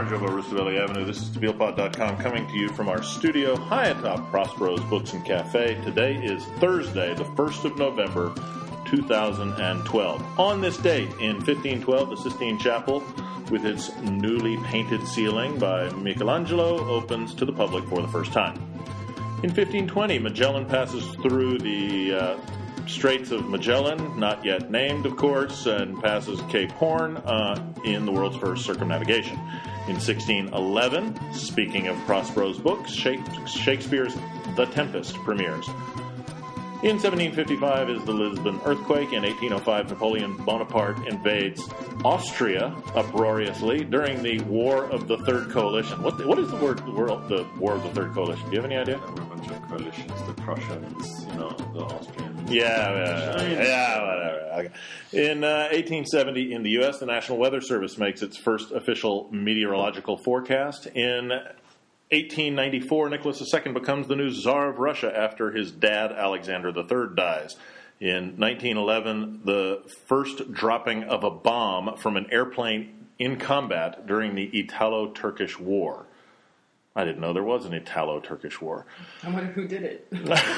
Marge over Roosevelt Avenue. This is SteelPod.com coming to you from our studio high atop Prospero's Books and Cafe. Today is Thursday, the 1st of November, 2012. On this date, in 1512, the Sistine Chapel, with its newly painted ceiling by Michelangelo, opens to the public for the first time. In 1520, Magellan passes through the Straits of Magellan, not yet named, of course, and passes Cape Horn in the world's first circumnavigation. In 1611, speaking of Prospero's books, Shakespeare's The Tempest premieres. In 1755 is the Lisbon earthquake. In 1805, Napoleon Bonaparte invades Austria uproariously during the War of the Third Coalition. What is the War of the Third Coalition? Do you have any idea? There were a bunch of coalitions, the Prussians, the Austrians. Yeah, whatever. Okay. In 1870, in the U.S., the National Weather Service makes its first official meteorological forecast. In 1894, Nicholas II becomes the new Tsar of Russia after his dad, Alexander III, dies. In 1911, the first dropping of a bomb from an airplane in combat during the Italo-Turkish War. I didn't know there was an Italo-Turkish War. I wonder who did it.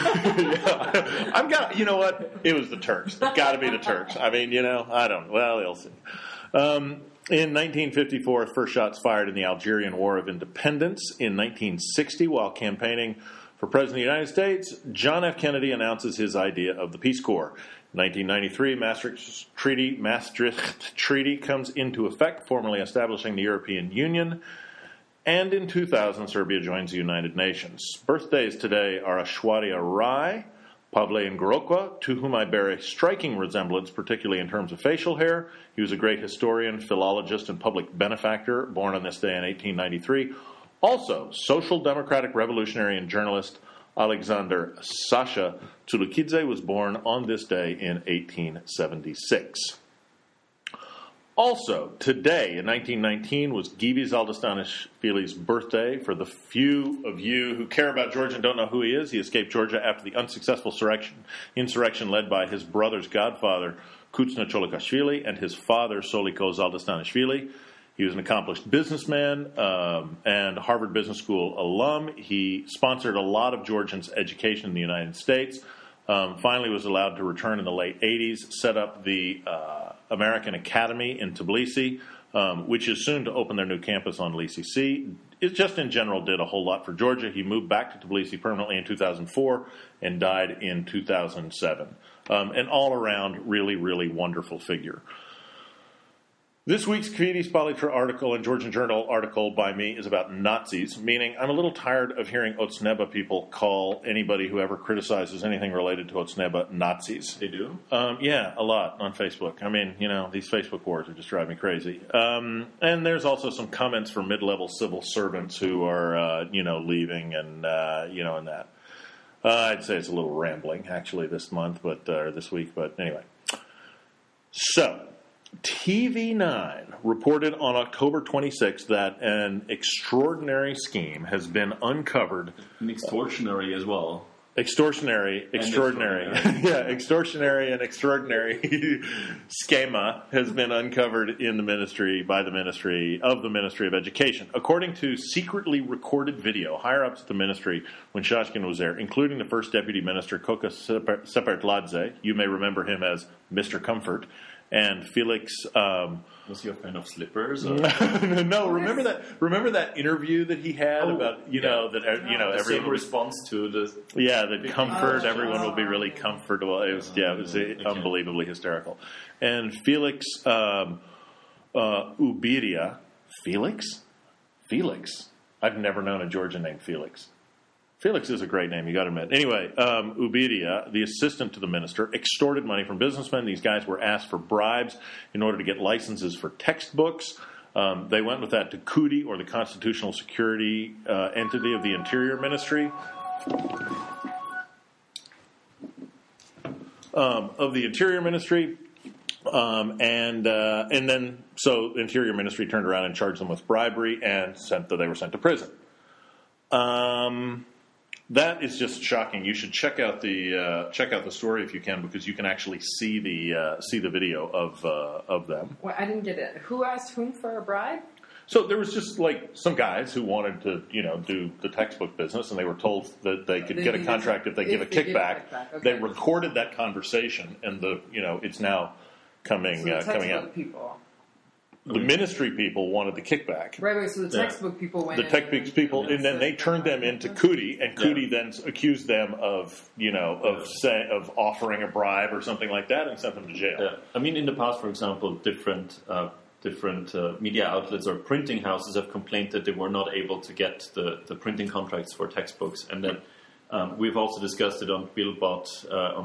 You know what? It was the Turks. It's got to be the Turks. I mean, I don't. Well, they'll see. In 1954, first shots fired in the Algerian War of Independence. In 1960, while campaigning for President of the United States, John F. Kennedy announces his idea of the Peace Corps. In 1993, Maastricht Treaty comes into effect, formally establishing the European Union. And in 2000, Serbia joins the United Nations. Birthdays today are Aishwarya Rai, Pavle Ngorokwa, to whom I bear a striking resemblance, particularly in terms of facial hair. He was a great historian, philologist, and public benefactor, born on this day in 1893. Also, social democratic revolutionary and journalist Alexander Sasha Tsulukidze was born on this day in 1876. Also, today, in 1919, was Givi Zaldistanishvili's birthday. For the few of you who care about Georgia and don't know who he is, he escaped Georgia after the unsuccessful insurrection led by his brother's godfather, Kuzna Cholokashvili, and his father, Soliko Zaldistanishvili. He was an accomplished businessman and Harvard Business School alum. He sponsored a lot of Georgians' education in the United States. Finally was allowed to return in the late 80s, set up the American Academy in Tbilisi, which is soon to open their new campus on Lisi C. It just in general did a whole lot for Georgia. He moved back to Tbilisi permanently in 2004 and died in 2007. An all-around really, really wonderful figure. This week's Kvitis Palitra article and Georgian Journal article by me is about Nazis, meaning I'm a little tired of hearing Otsneba people call anybody who ever criticizes anything related to Otsneba Nazis. They do? Yeah, a lot on Facebook. I mean, these Facebook wars are just driving me crazy. And there's also some comments from mid-level civil servants who are, leaving and, and that. I'd say it's a little rambling, actually, this month, or this week, but anyway. So, TV9 reported on October 26th that an extraordinary scheme has been uncovered. And extortionary as well. Extortionary. Yeah, extortionary and extraordinary schema has been uncovered in the Ministry of Education. According to secretly recorded video, higher-ups at the ministry when Shashkin was there, including the first Deputy Minister, Koka Sepertladze, you may remember him as Mr. Comfort, and Felix. Was he a fan of slippers? Or? No, remember that interview that he had about the same everyone response to the the comfort. Everyone will be really comfortable. It was unbelievably hysterical. And Felix Ubiria, Felix. I've never known a Georgian named Felix. Felix is a great name, you got to admit. Anyway, Ubiria, the assistant to the minister, extorted money from businessmen. These guys were asked for bribes in order to get licenses for textbooks. They went with that to Kudi, or the Constitutional Security Entity of the Interior Ministry. And then the Interior Ministry turned around and charged them with bribery and they were sent to prison. That is just shocking. You should check out the story if you can, because you can actually see the video of them. Well, I didn't get it. Who asked whom for a bribe? So there was just like some guys who wanted to, do the textbook business, and they were told that they could get a contract if they give a kickback. Okay. They recorded that conversation, and it's now coming out. People. The ministry people wanted the kickback. Right. So the textbook people went. The textbook people, and then they turned them into Kuti, and Kuti then accused them of offering a bribe or something like that, and sent them to jail. Yeah. I mean, in the past, for example, different media outlets or printing houses have complained that they were not able to get the printing contracts for textbooks, and then we've also discussed it on Billbot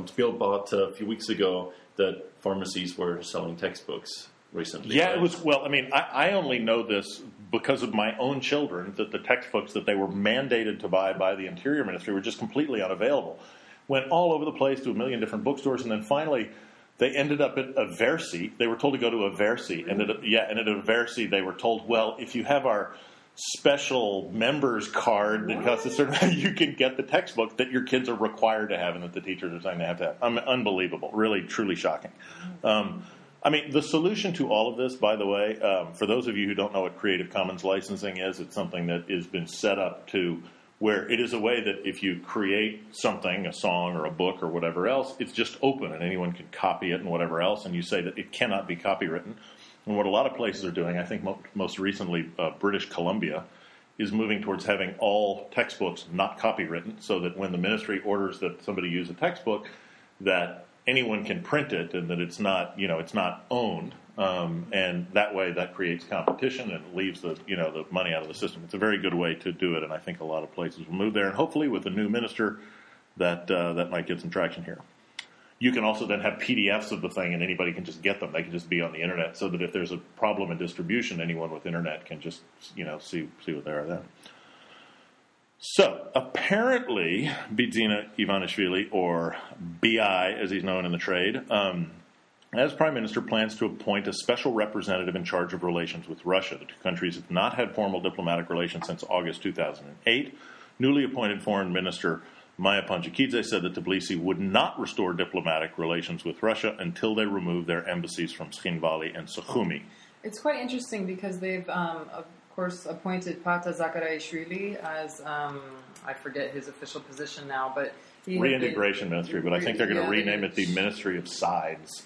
a few weeks ago that pharmacies were selling textbooks recently. Yeah, it was. Well, I mean, I only know this because of my own children, that the textbooks that they were mandated to buy by the Interior Ministry were just completely unavailable. Went all over the place to a million different bookstores, and then finally they ended up at Aversi. They were told to go to Aversi, and at Aversi they were told, well, if you have our special members card that costs a certain amount, you can get the textbook that your kids are required to have and that the teachers are saying they have to have. Unbelievable. Really, truly shocking. I mean, the solution to all of this, by the way, for those of you who don't know what Creative Commons licensing is, it's something that has been set up to where it is a way that if you create something, a song or a book or whatever else, it's just open and anyone can copy it and whatever else, and you say that it cannot be copywritten. And what a lot of places are doing, I think most recently British Columbia, is moving towards having all textbooks not copywritten, so that when the ministry orders that somebody use a textbook, that anyone can print it and that it's not owned. And that way that creates competition and leaves the money out of the system. It's a very good way to do it, and I think a lot of places will move there. And hopefully with a new minister, that might get some traction here. You can also then have PDFs of the thing, and anybody can just get them. They can just be on the internet, so that if there's a problem in distribution, anyone with internet can just see what they are then. So apparently, Bidzina Ivanishvili, or BI as he's known in the trade, as Prime Minister, plans to appoint a special representative in charge of relations with Russia. The two countries have not had formal diplomatic relations since August 2008. Newly appointed Foreign Minister Maya Panjakidze said that Tbilisi would not restore diplomatic relations with Russia until they remove their embassies from Tskhinvali and Sukhumi. It's quite interesting because they've, of course, appointed Pata Zakaraishvili as, I forget his official position now, but he Reintegration Ministry, but I think they're going to rename it the Ministry of Sides.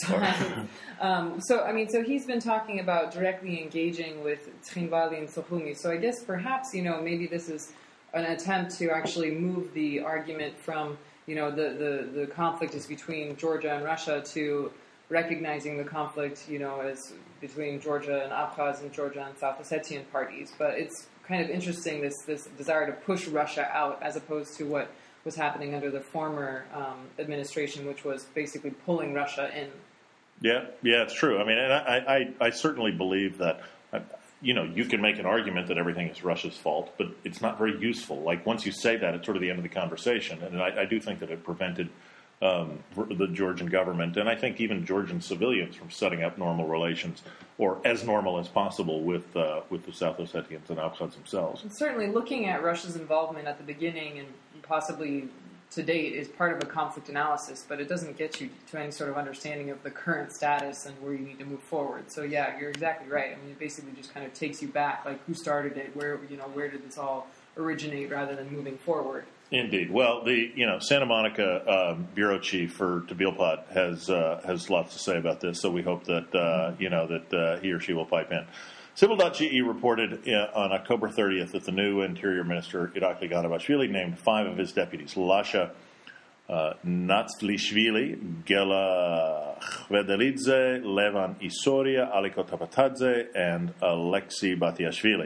So he's been talking about directly engaging with Tskhinvali and Sukhumi. So I guess perhaps, maybe this is an attempt to actually move the argument from, the conflict is between Georgia and Russia to recognizing the conflict, as between Georgia and Abkhaz and Georgia and South Ossetian parties. But it's kind of interesting, this desire to push Russia out as opposed to what was happening under the former administration, which was basically pulling Russia in. Yeah, it's true. I mean, and I certainly believe that, you can make an argument that everything is Russia's fault, but it's not very useful. Like, once you say that, it's sort of the end of the conversation. And I do think that it prevented the Georgian government, and I think even Georgian civilians, from setting up normal relations, or as normal as possible, with the South Ossetians and Abkhaz themselves. And certainly looking at Russia's involvement at the beginning and possibly to date is part of a conflict analysis, but it doesn't get you to any sort of understanding of the current status and where you need to move forward. So yeah, you're exactly right. I mean, it basically just kind of takes you back, like who started it, where did this all originate, rather than moving forward. Indeed. Well, the Santa Monica bureau chief for Tabilpot has lots to say about this, so we hope that that he or she will pipe in. Civil.ge reported on October 30th that the new Interior Minister, Irakli Ganabashvili, named 5 of his deputies: Lasha Natslishvili, Gela Khvedelidze, Levan Isoria, Aliko Tapatadze, and Alexei Batiashvili.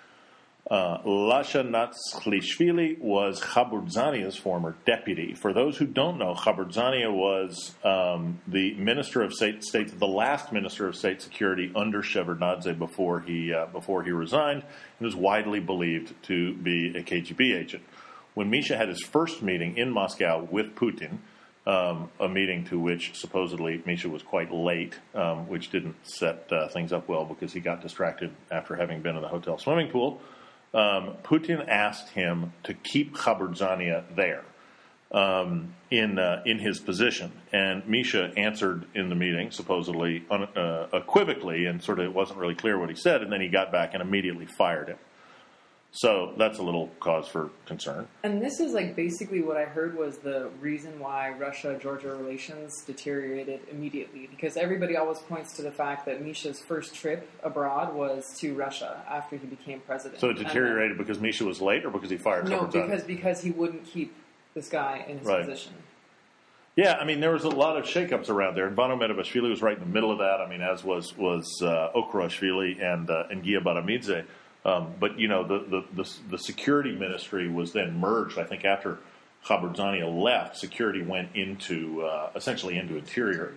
Lasha Natslishvili was Khaburdzania's former deputy. For those who don't know, Khaburdzania was the Minister of State, the last Minister of State Security under Shevardnadze before he resigned, and was widely believed to be a KGB agent. When Misha had his first meeting in Moscow with Putin, a meeting to which supposedly Misha was quite late, which didn't set things up well because he got distracted after having been in the hotel swimming pool, Putin asked him to keep Khaburdzania there. in his position. And Misha answered in the meeting, supposedly equivocally, and sort of it wasn't really clear what he said, and then he got back and immediately fired him. So that's a little cause for concern. And this is like basically what I heard was the reason why Russia-Georgia relations deteriorated immediately, because everybody always points to the fact that Misha's first trip abroad was to Russia after he became president. So it deteriorated because Misha was late, or because he fired No, Khabrzadeh? because he wouldn't keep this guy in his position. Yeah, I mean, there was a lot of shakeups around there, and Vano Medevashvili was right in the middle of that. I mean, as was Okurashvili and Gia Baramidze. But you know, the security ministry was then merged. I think after Khabrzadeh left, security went into essentially into interior.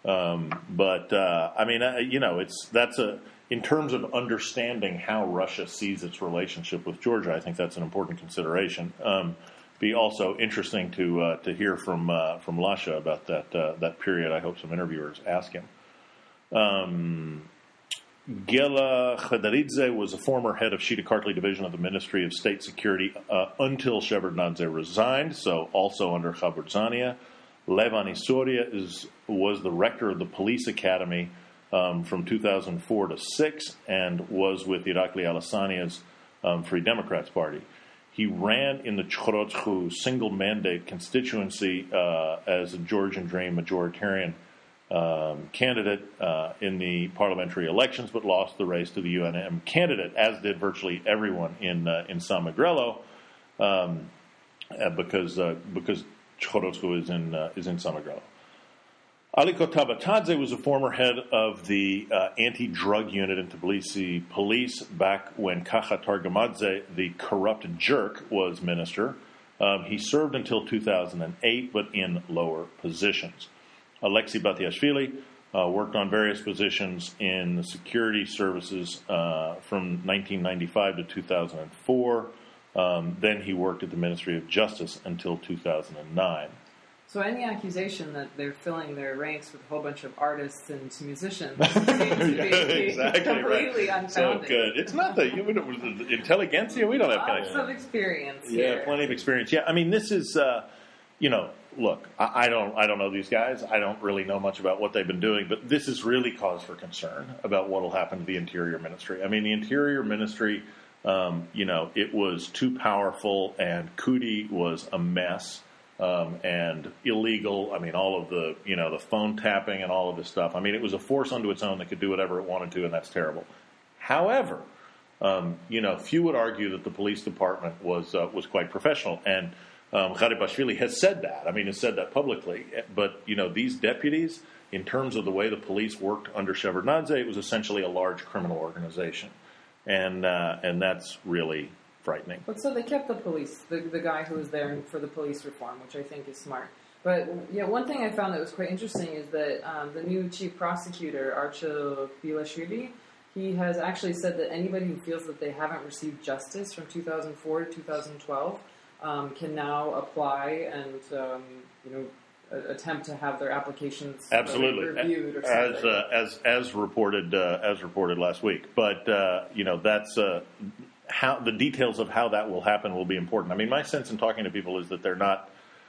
I mean, you know, in terms of understanding how Russia sees its relationship with Georgia, I think that's an important consideration. Be also interesting to hear from Lasha about that period. I hope some interviewers ask him. Gela Khadaridze was a former head of Shita Kartli Division of the Ministry of State Security until Shevardnadze resigned, so also under Khabrzadeh. Levan Isoria was the rector of the police academy from 2004 to 6 and was with Irakli Alassania's Free Democrats Party. He ran in the Chkhorotsku single mandate constituency as a Georgian Dream majoritarian candidate in the parliamentary elections, but lost the race to the UNM candidate, as did virtually everyone in San Miguelo, because Chkhorotsku is in San Miguelo. Aliko Tabatadze was a former head of the anti-drug unit in Tbilisi police back when Kacha Targamadze, the corrupt jerk, was minister. He served until 2008, but in lower positions. Alexei Batiashvili worked on various positions in the security services from 1995 to 2004. Then he worked at the Ministry of Justice until 2009. So any accusation that they're filling their ranks with a whole bunch of artists and musicians seems to be completely unfounded. So good. It's not the intelligentsia. We don't have lots of experience. Yeah, here. plenty of experience. Yeah, I mean, this is, look, I don't know these guys. I don't really know much about what they've been doing, but this is really cause for concern about what will happen to the Interior Ministry. I mean, the Interior Ministry, it was too powerful, and Kuti was a mess. And illegal. I mean, all of the phone tapping and all of this stuff. I mean, it was a force unto its own that could do whatever it wanted to, and that's terrible. However, few would argue that the police department was quite professional, and Gharibashvili has said that. I mean, has said that publicly. But these deputies, in terms of the way the police worked under Shevardnadze, it was essentially a large criminal organization, and that's really frightening. But so they kept the police, the guy who was there for the police reform, which I think is smart. But yeah, one thing I found that was quite interesting is that the new chief prosecutor, Archil Bilashvili, he has actually said that anybody who feels that they haven't received justice from 2004 to 2012 can now apply and attempt to have their applications reviewed or something. As reported last week. But that's. How the details of how that will happen will be important. I mean, my sense in talking to people is that they're not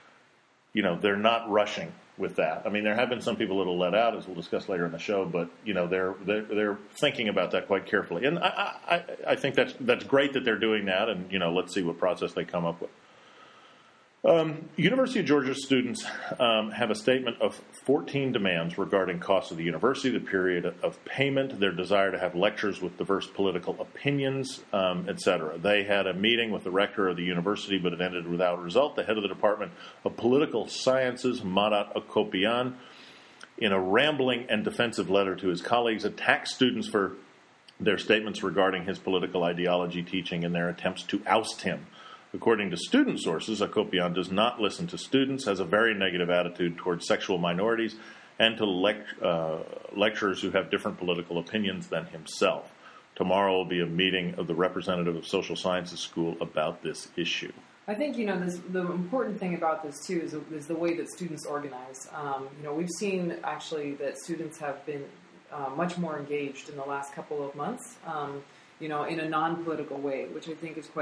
rushing with that. I mean, there have been some people that will let out, as we'll discuss later in the show, but they're thinking about that quite carefully. And I think that's great that they're doing that. And let's see what process they come up with. University of Georgia students have a statement of 14 demands regarding costs of the university, the period of payment, their desire to have lectures with diverse political opinions, etc. They had a meeting with the rector of the university, but it ended without result. The head of the Department of Political Sciences, Marat Akopian, in a rambling and defensive letter to his colleagues, attacked students for their statements regarding his political ideology, teaching, and their attempts to oust him. According to student sources, Akopian does not listen to students, has a very negative attitude towards sexual minorities, and to lecturers who have different political opinions than himself. Tomorrow will be a meeting of the representative of Social Sciences School about this issue. I think, the important thing about this, too, is the way that students organize. We've seen, actually, that students have been much more engaged in the last couple of months, in a non-political way, which I think is quite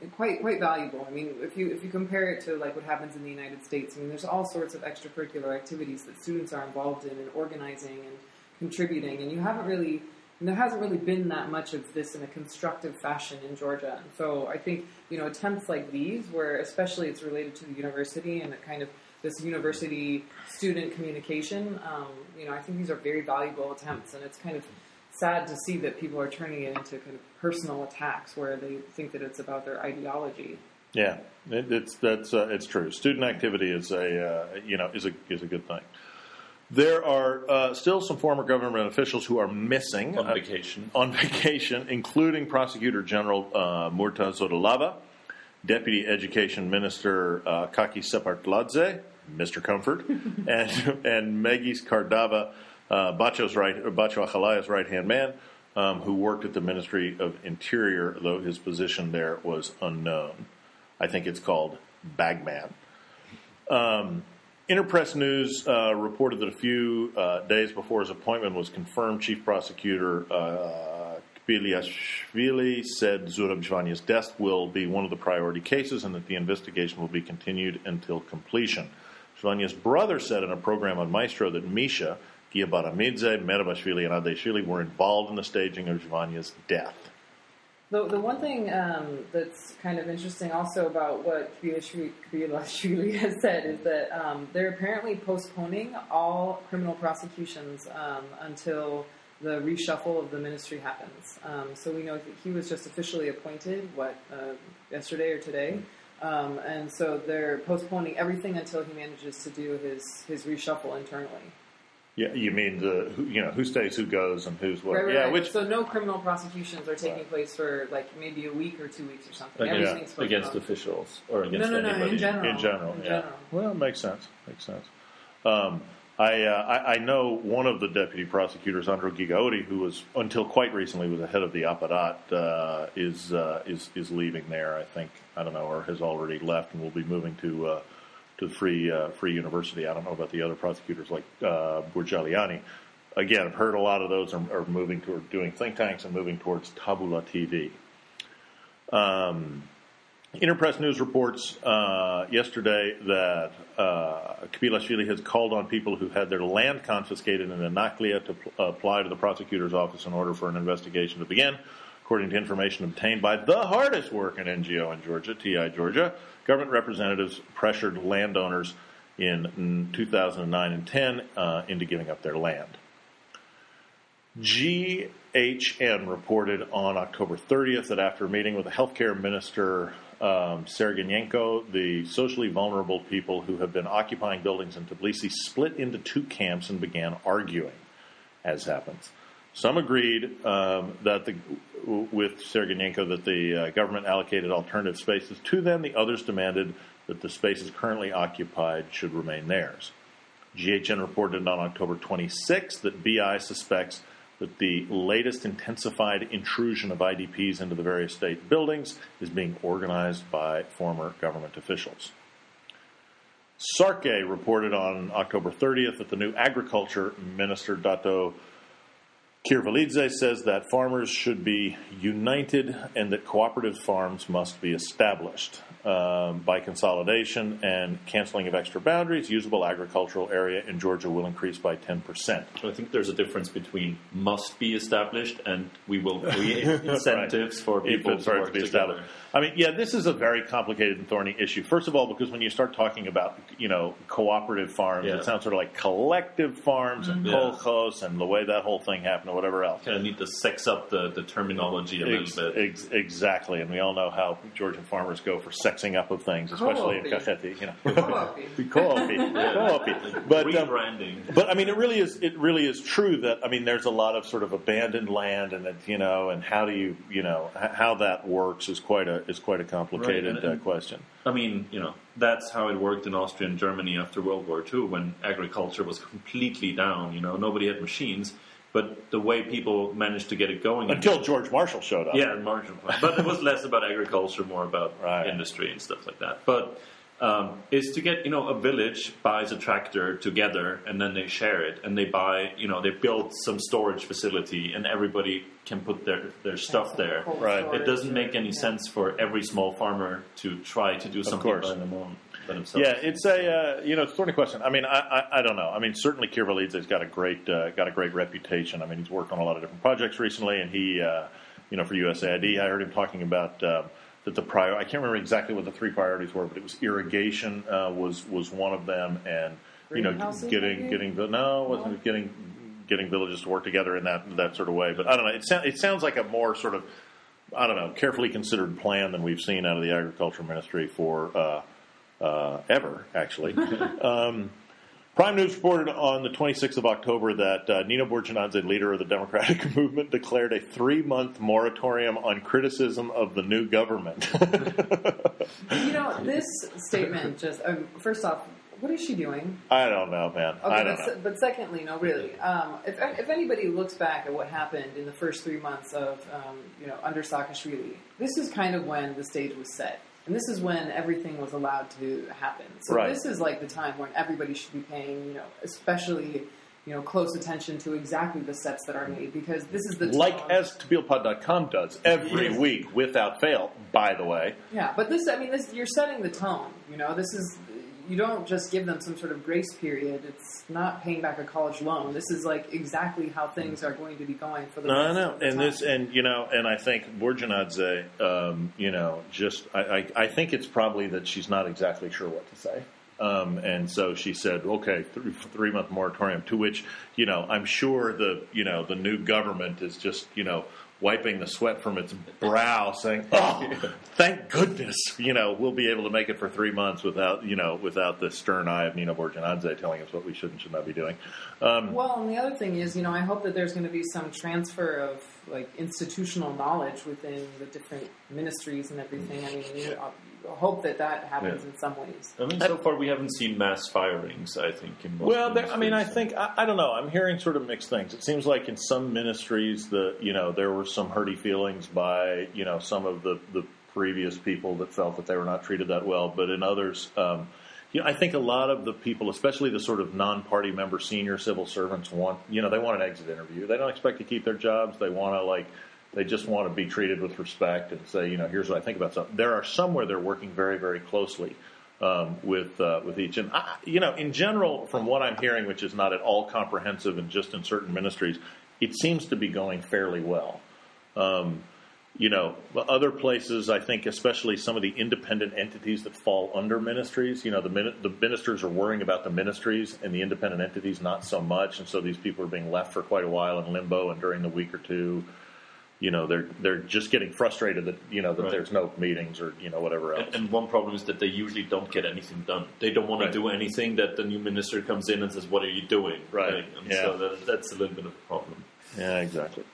quite valuable. I mean, if you compare it to like what happens in the United States, I mean, there's all sorts of extracurricular activities that students are involved in and organizing and contributing, and there hasn't really been that much of this in a constructive fashion in Georgia. And so I think, attempts like these, where especially it's related to the university and the kind of this university student communication, I think these are very valuable attempts, and it's kind of sad to see that people are turning it into kind of personal attacks where they think that it's about their ideology. Yeah, it's true. Student activity is a good thing. There are still some former government officials who are missing on vacation. Including Prosecutor General Murtaza Lava, Deputy Education Minister Kaki Separtladze, Mr. Comfort, and Megis Kardava, Bacho Achalaya's right-hand man, who worked at the Ministry of Interior, though his position there was unknown. I think it's called Bagman. Interpress News reported that a few days before his appointment was confirmed, Chief Prosecutor Kbiliashvili said Zurab Zhvanya's death will be one of the priority cases and that the investigation will be continued until completion. Zhvanya's brother said in a program on Maestro that Misha, Giabaramidze, Merabashvili, and Adeshvili were involved in the staging of Zhvanya's death. The one thing that's kind of interesting also about what Kbiliashvili has said is that they're apparently postponing all criminal prosecutions until the reshuffle of the ministry happens. So we know that he was just officially appointed, yesterday or today? And so they're postponing everything until he manages to do his reshuffle internally. Yeah, you mean who stays, who goes, and who's what? Right, yeah, right. So no criminal prosecutions are taking place for maybe a week or 2 weeks or something. Against officials or against anybody. No, in general. In general. Well, it makes sense. I know one of the deputy prosecutors, Andrew Gigaudi, who was until quite recently was the head of the Aparat, is leaving there. I think or has already left and will be moving to Free University. I don't know about the other prosecutors like Burjaliani. Again, I've heard a lot of those are moving toward doing think tanks and moving towards Tabula TV. Interpress News reports yesterday that Kbiliashvili has called on people who had their land confiscated in Anaklia to apply to the prosecutor's office in order for an investigation to begin. According to information obtained by the hardest working NGO in Georgia, TI Georgia, government representatives pressured landowners in 2009 and 10 into giving up their land. GHN reported on October 30th that after meeting with the healthcare minister Sergenyenko, the socially vulnerable people who have been occupying buildings in Tbilisi split into two camps and began arguing, as happens. Some agreed with Sergenyenko that the government allocated alternative spaces to them. The others demanded that the spaces currently occupied should remain theirs. GHN reported on October 26th that BI suspects that the latest intensified intrusion of IDPs into the various state buildings is being organized by former government officials. Sarke reported on October 30th that the new agriculture minister, Dato Kirvalidze, says that farmers should be united and that cooperative farms must be established. By consolidation and canceling of extra boundaries, usable agricultural area in Georgia will increase by 10%. So I think there's a difference between must be established and we will create incentives for people to work together. I mean, this is a very complicated and thorny issue. First of all, because when you start talking about, cooperative farms, it sounds sort of like collective farms and kolkhoz and the way that whole thing happened or whatever else. Kind of need to sex up the terminology a little bit. Exactly, and we all know how Georgian farmers go for sexing up of things, especially in Cajeti. Co-op. But rebranding. But I mean, it really is true that there's a lot of sort of abandoned land, and that and how do you how that works is quite a complicated question. I mean, that's how it worked in Austria and Germany after World War II, when agriculture was completely down. Nobody had machines. But the way people managed to get it going... Until George Marshall showed up. Yeah, Marshall. But it was less about agriculture, more about industry and stuff like that. But is to get, a village buys a tractor together and then they share it and they buy, they build some storage facility and everybody can put their stuff there. Right. It doesn't make any sense for every small farmer to try to do something by themselves. Yeah, it's a thorny question. I mean, I don't know. I mean, certainly Kirvalidze's got a great reputation. I mean, he's worked on a lot of different projects recently, and he for USAID, I heard him talking about that I can't remember exactly what the 3 priorities were, but it was irrigation was one of them, and getting villages to work together in that sort of way. But I don't know. It sounds like a more sort of, I don't know, carefully considered plan than we've seen out of the Agriculture Ministry for ever, actually. Prime News reported on the 26th of October that Nino Burjanadze, leader of the Democratic Movement, declared a 3-month moratorium on criticism of the new government. This statement just, first off, what is she doing? I don't know, man. Okay, I don't know. But secondly, no, really. If anybody looks back at what happened in the first 3 months of, under Saakashvili, this is kind of when the stage was set. And this is when everything was allowed to happen. So This is like the time when everybody should be paying, especially, close attention to exactly the steps that are made, because this is the time. Like as TabilPod.com does every week without fail, by the way. Yeah, but this you're setting the tone. This is, you don't just give them some sort of grace period. It's not paying back a college loan. This is like exactly how things are going to be going for the rest of the time. And I think Burjanadze, I think it's probably that she's not exactly sure what to say. And so she said, okay, 3-month moratorium, to which, I'm sure the new government is just, wiping the sweat from its brow, saying, "Oh, thank goodness, we'll be able to make it for 3 months without the stern eye of Nino Burjanadze telling us what we should and should not be doing." Well, and the other thing is, I hope that there's going to be some transfer of institutional knowledge within the different ministries and everything. I mean, I hope that happens in some ways. I mean, so far we haven't seen mass firings, I think. In most I don't know. I'm hearing sort of mixed things. It seems like in some ministries, there were some hurty feelings by, some of the previous people that felt that they were not treated that well. But in others, I think a lot of the people, especially the sort of non-party member senior civil servants, they want an exit interview. They don't expect to keep their jobs. They want to they just want to be treated with respect and say, here's what I think about something. There are some where they're working very, very closely with each. And, in general, from what I'm hearing, which is not at all comprehensive and just in certain ministries, it seems to be going fairly well. Other places, I think, especially some of the independent entities that fall under ministries, the ministers are worrying about the ministries and the independent entities not so much. And so these people are being left for quite a while in limbo, and during the week or two, they're just getting frustrated that that there's no meetings or whatever else. And one problem is that they usually don't get anything done. They don't want to do anything. That the new minister comes in and says, "What are you doing?" Right. And so that's a little bit of a problem. Yeah, exactly.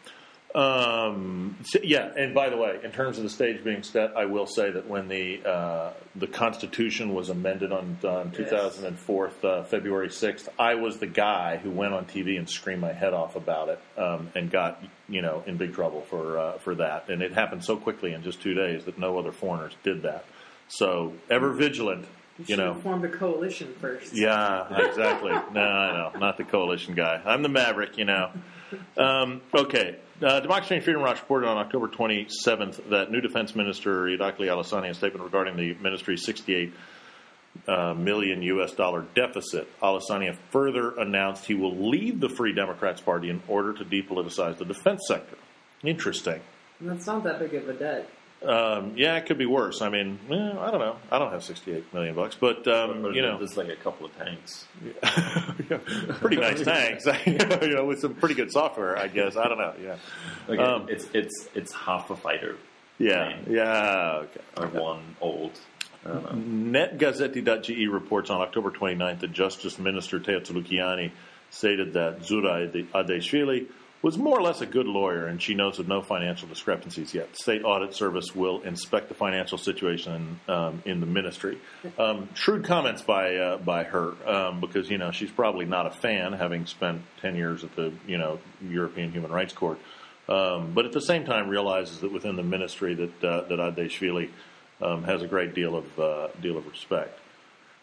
And by the way, in terms of the stage being set, I will say that when the Constitution was amended on 2004, February 6th, I was the guy who went on TV and screamed my head off about it, and got in big trouble for that. And it happened so quickly in just 2 days that no other foreigners did that. So ever vigilant. You should have formed a coalition first. Yeah, exactly. No, I know, not the coalition guy. I'm the maverick, Okay. Democracy and Freedom Watch reported on October 27th that new Defense Minister Irakli Alesani, in a statement regarding the ministry's $68 million US deficit. Alesani further announced he will leave the Free Democrats Party in order to depoliticize the defense sector. Interesting. That's not that big of a debt. It could be worse. I mean, I don't know. I don't have $68 million, but there's like a couple of tanks. Pretty nice tanks, with some pretty good software, I guess. I don't know. Yeah, it's half a fighter. Yeah, plane. Okay. Or one old. NetGazeti.ge reports on October 29th that Justice Minister Teo Tsouloukiani stated that Zura Adeshvili was more or less a good lawyer, and she notes of no financial discrepancies yet. The State Audit Service will inspect the financial situation in the ministry. Shrewd comments by her, because she's probably not a fan, having spent 10 years at the European Human Rights Court, but at the same time realizes that within the ministry that Adeshvili has a great deal of respect.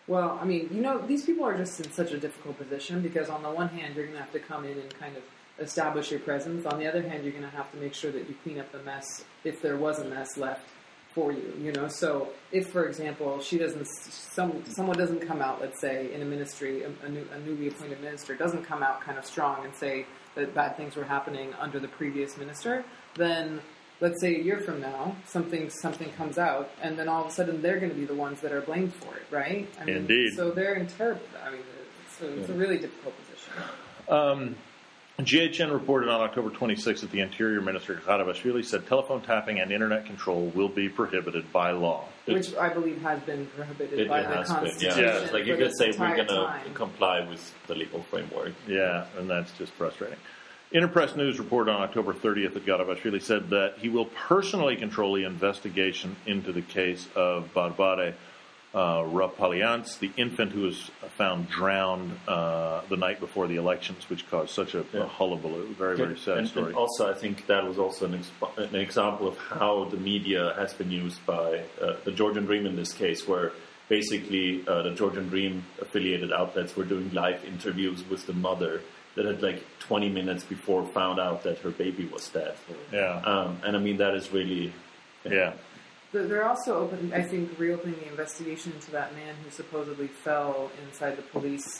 Well, I mean, these people are just in such a difficult position because on the one hand, you're going to have to come in and kind of establish your presence. On the other hand, you're going to have to make sure that you clean up the mess if there was a mess left for you, So if, for example, someone doesn't come out, let's say, in a ministry, a newly appointed minister doesn't come out kind of strong and say that bad things were happening under the previous minister, then let's say a year from now, something comes out, and then all of a sudden they're going to be the ones that are blamed for it, right? I mean, Indeed. So they're in terrible. I mean, it's a really difficult position. GHN reported on October 26th that the Interior Minister, Gharabashvili, said telephone tapping and internet control will be prohibited by law. Which I believe has been prohibited by the Constitution. Yeah. It's like you could say we're going to time. comply with the legal framework. Yeah, and that's just frustrating. Interpress News reported on October 30th that Gharabashvili said that he will personally control the investigation into the case of Barbare Rapalians, the infant who was found drowned the night before the elections, which caused such a hullabaloo. Very, very sad story. And also, I think that was also an example of how the media has been used by the Georgian Dream in this case, where basically the Georgian Dream affiliated outlets were doing live interviews with the mother that had 20 minutes before found out that her baby was dead. Yeah. And I mean, that is really... Yeah. They're also reopening the investigation into that man who supposedly fell inside the police.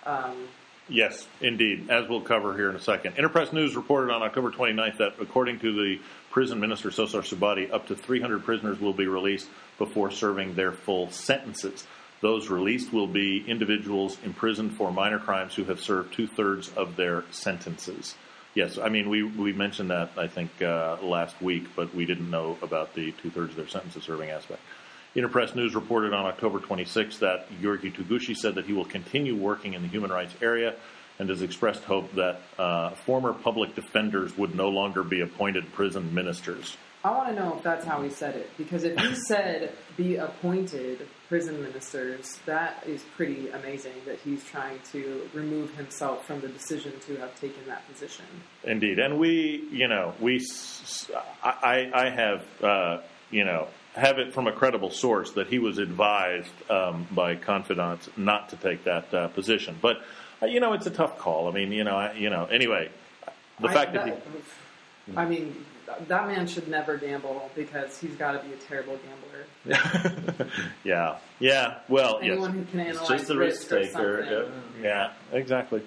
Yes, indeed, as we'll cover here in a second. Interpress News reported on October 29th that, according to the prison minister, Sosar Subadi, up to 300 prisoners will be released before serving their full sentences. Those released will be individuals imprisoned for minor crimes who have served two-thirds of their sentences. Yes, I mean, we mentioned that, I think, last week, but we didn't know about the two-thirds of their sentences serving aspect. Interpress News reported on October 26th that Georgi Tugushi said that he will continue working in the human rights area and has expressed hope that former public defenders would no longer be appointed prison ministers. I want to know if that's how he said it, because if he said be appointed prison ministers, that is pretty amazing that he's trying to remove himself from the decision to have taken that position. Indeed. And I have it from a credible source that he was advised by confidants not to take that position. But, it's a tough call. I mean, anyway, the fact that he... I mean, that man should never gamble because he's got to be a terrible gambler. Yeah. Well, anyone who can analyze just a risk taker. Yeah, exactly.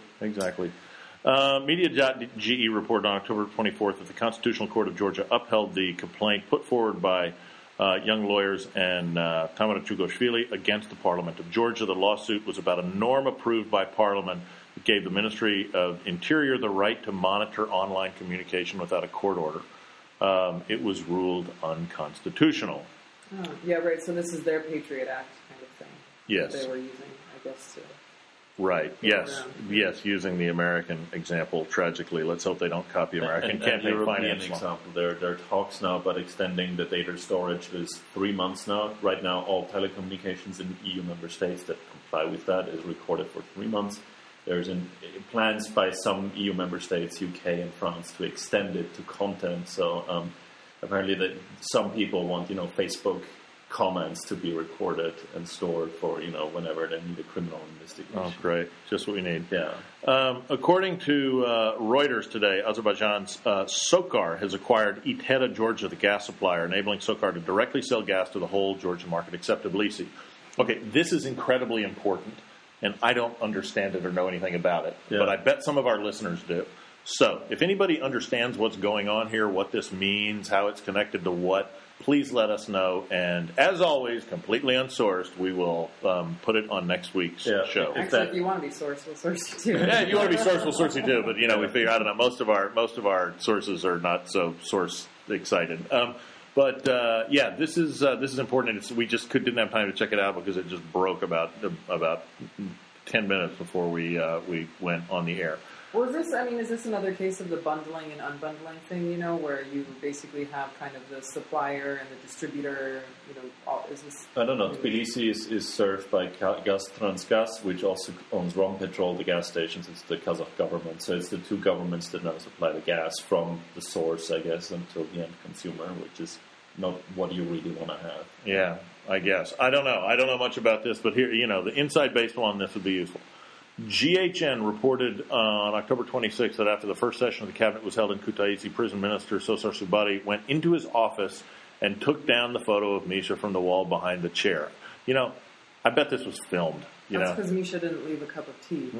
Media.ge reported on October 24th that the Constitutional Court of Georgia upheld the complaint put forward by young lawyers and Tamara Chugashvili against the Parliament of Georgia. The lawsuit was about a norm approved by Parliament that gave the Ministry of Interior the right to monitor online communication without a court order. It was ruled unconstitutional. Oh, yeah, right. So this is their Patriot Act kind of thing. Yes. That they were using, I guess, to... Right. Yes. Using the American example, tragically. Let's hope they don't copy American campaign finance. Example. There are talks now about extending the data storage is 3 months now. Right now, all telecommunications in EU member states that comply with that is recorded for 3 months. There's plans by some EU member states, UK and France, to extend it to content. So apparently, that some people want Facebook comments to be recorded and stored for whenever they need a criminal investigation. Oh, great! Just what we need. Yeah. According to Reuters today, Azerbaijan's SOCAR has acquired Itera, Georgia, the gas supplier, enabling SOCAR to directly sell gas to the whole Georgian market except Tbilisi. Okay, this is incredibly important. And I don't understand it or know anything about it. Yeah. But I bet some of our listeners do. So, if anybody understands what's going on here, what this means, how it's connected to what, please let us know. And as always, completely unsourced, we will put it on next week's show. Actually, if you want to be sourced, we'll source you too. Yeah, if you want to be sourced, we'll source you too. But, we figure, I don't know, most of our sources are not so source excited. But this is important. We just didn't have time to check it out because it just broke about 10 minutes before we went on the air. Well, is this another case of the bundling and unbundling thing? Where you basically have kind of the supplier and the distributor. Is this? I don't know. Tbilisi is served by Gaztransgaz, which also owns Rompetrol, the gas stations. It's the Kazakh government, so it's the two governments that now supply the gas from the source, I guess, until the end consumer, which is not what you really want to have. Yeah. I guess. I don't know. I don't know much about this, but here, the inside baseball on this would be useful. GHN reported on October 26th that after the first session of the cabinet was held in Kutaisi, prison minister Sosar Subari went into his office and took down the photo of Misha from the wall behind the chair. I bet this was filmed. That's because Misha didn't leave a cup of tea.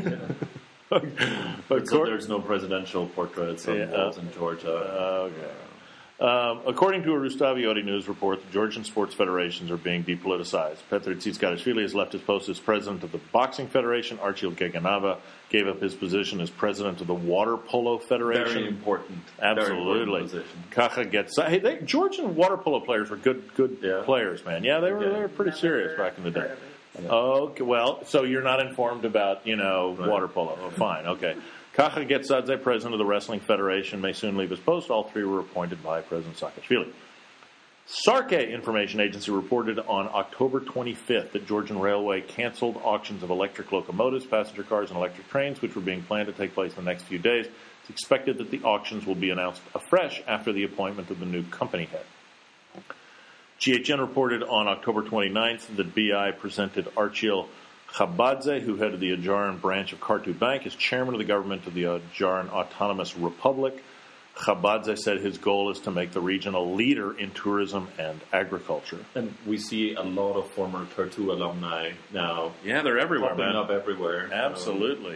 But so there's no presidential portraits on walls in Georgia. Okay. According to a Rustavi News report, the Georgian sports federations are being depoliticized. Petr Tsiskashvili has left his post as president of the Boxing Federation. Archil Geganava gave up his position as president of the Water Polo Federation. Very important. Absolutely. Kacha gets. Hey, Georgian water polo players were good players, man. Yeah, they were pretty serious back in the day. Okay, well, so you're not informed about water polo. Oh, fine, okay. Kacha Getsadze, president of the Wrestling Federation, may soon leave his post. All three were appointed by President Saakashvili. Sarke Information Agency reported on October 25th that Georgian Railway canceled auctions of electric locomotives, passenger cars, and electric trains, which were being planned to take place in the next few days. It's expected that the auctions will be announced afresh after the appointment of the new company head. GHN reported on October 29th that BI presented Archil Chabadze, who headed the Ajaran branch of Kartu Bank, as chairman of the government of the Ajaran Autonomous Republic. Chabadze said his goal is to make the region a leader in tourism and agriculture. And we see a lot of former Tartu alumni now. Yeah, they're everywhere, popping up everywhere. Absolutely.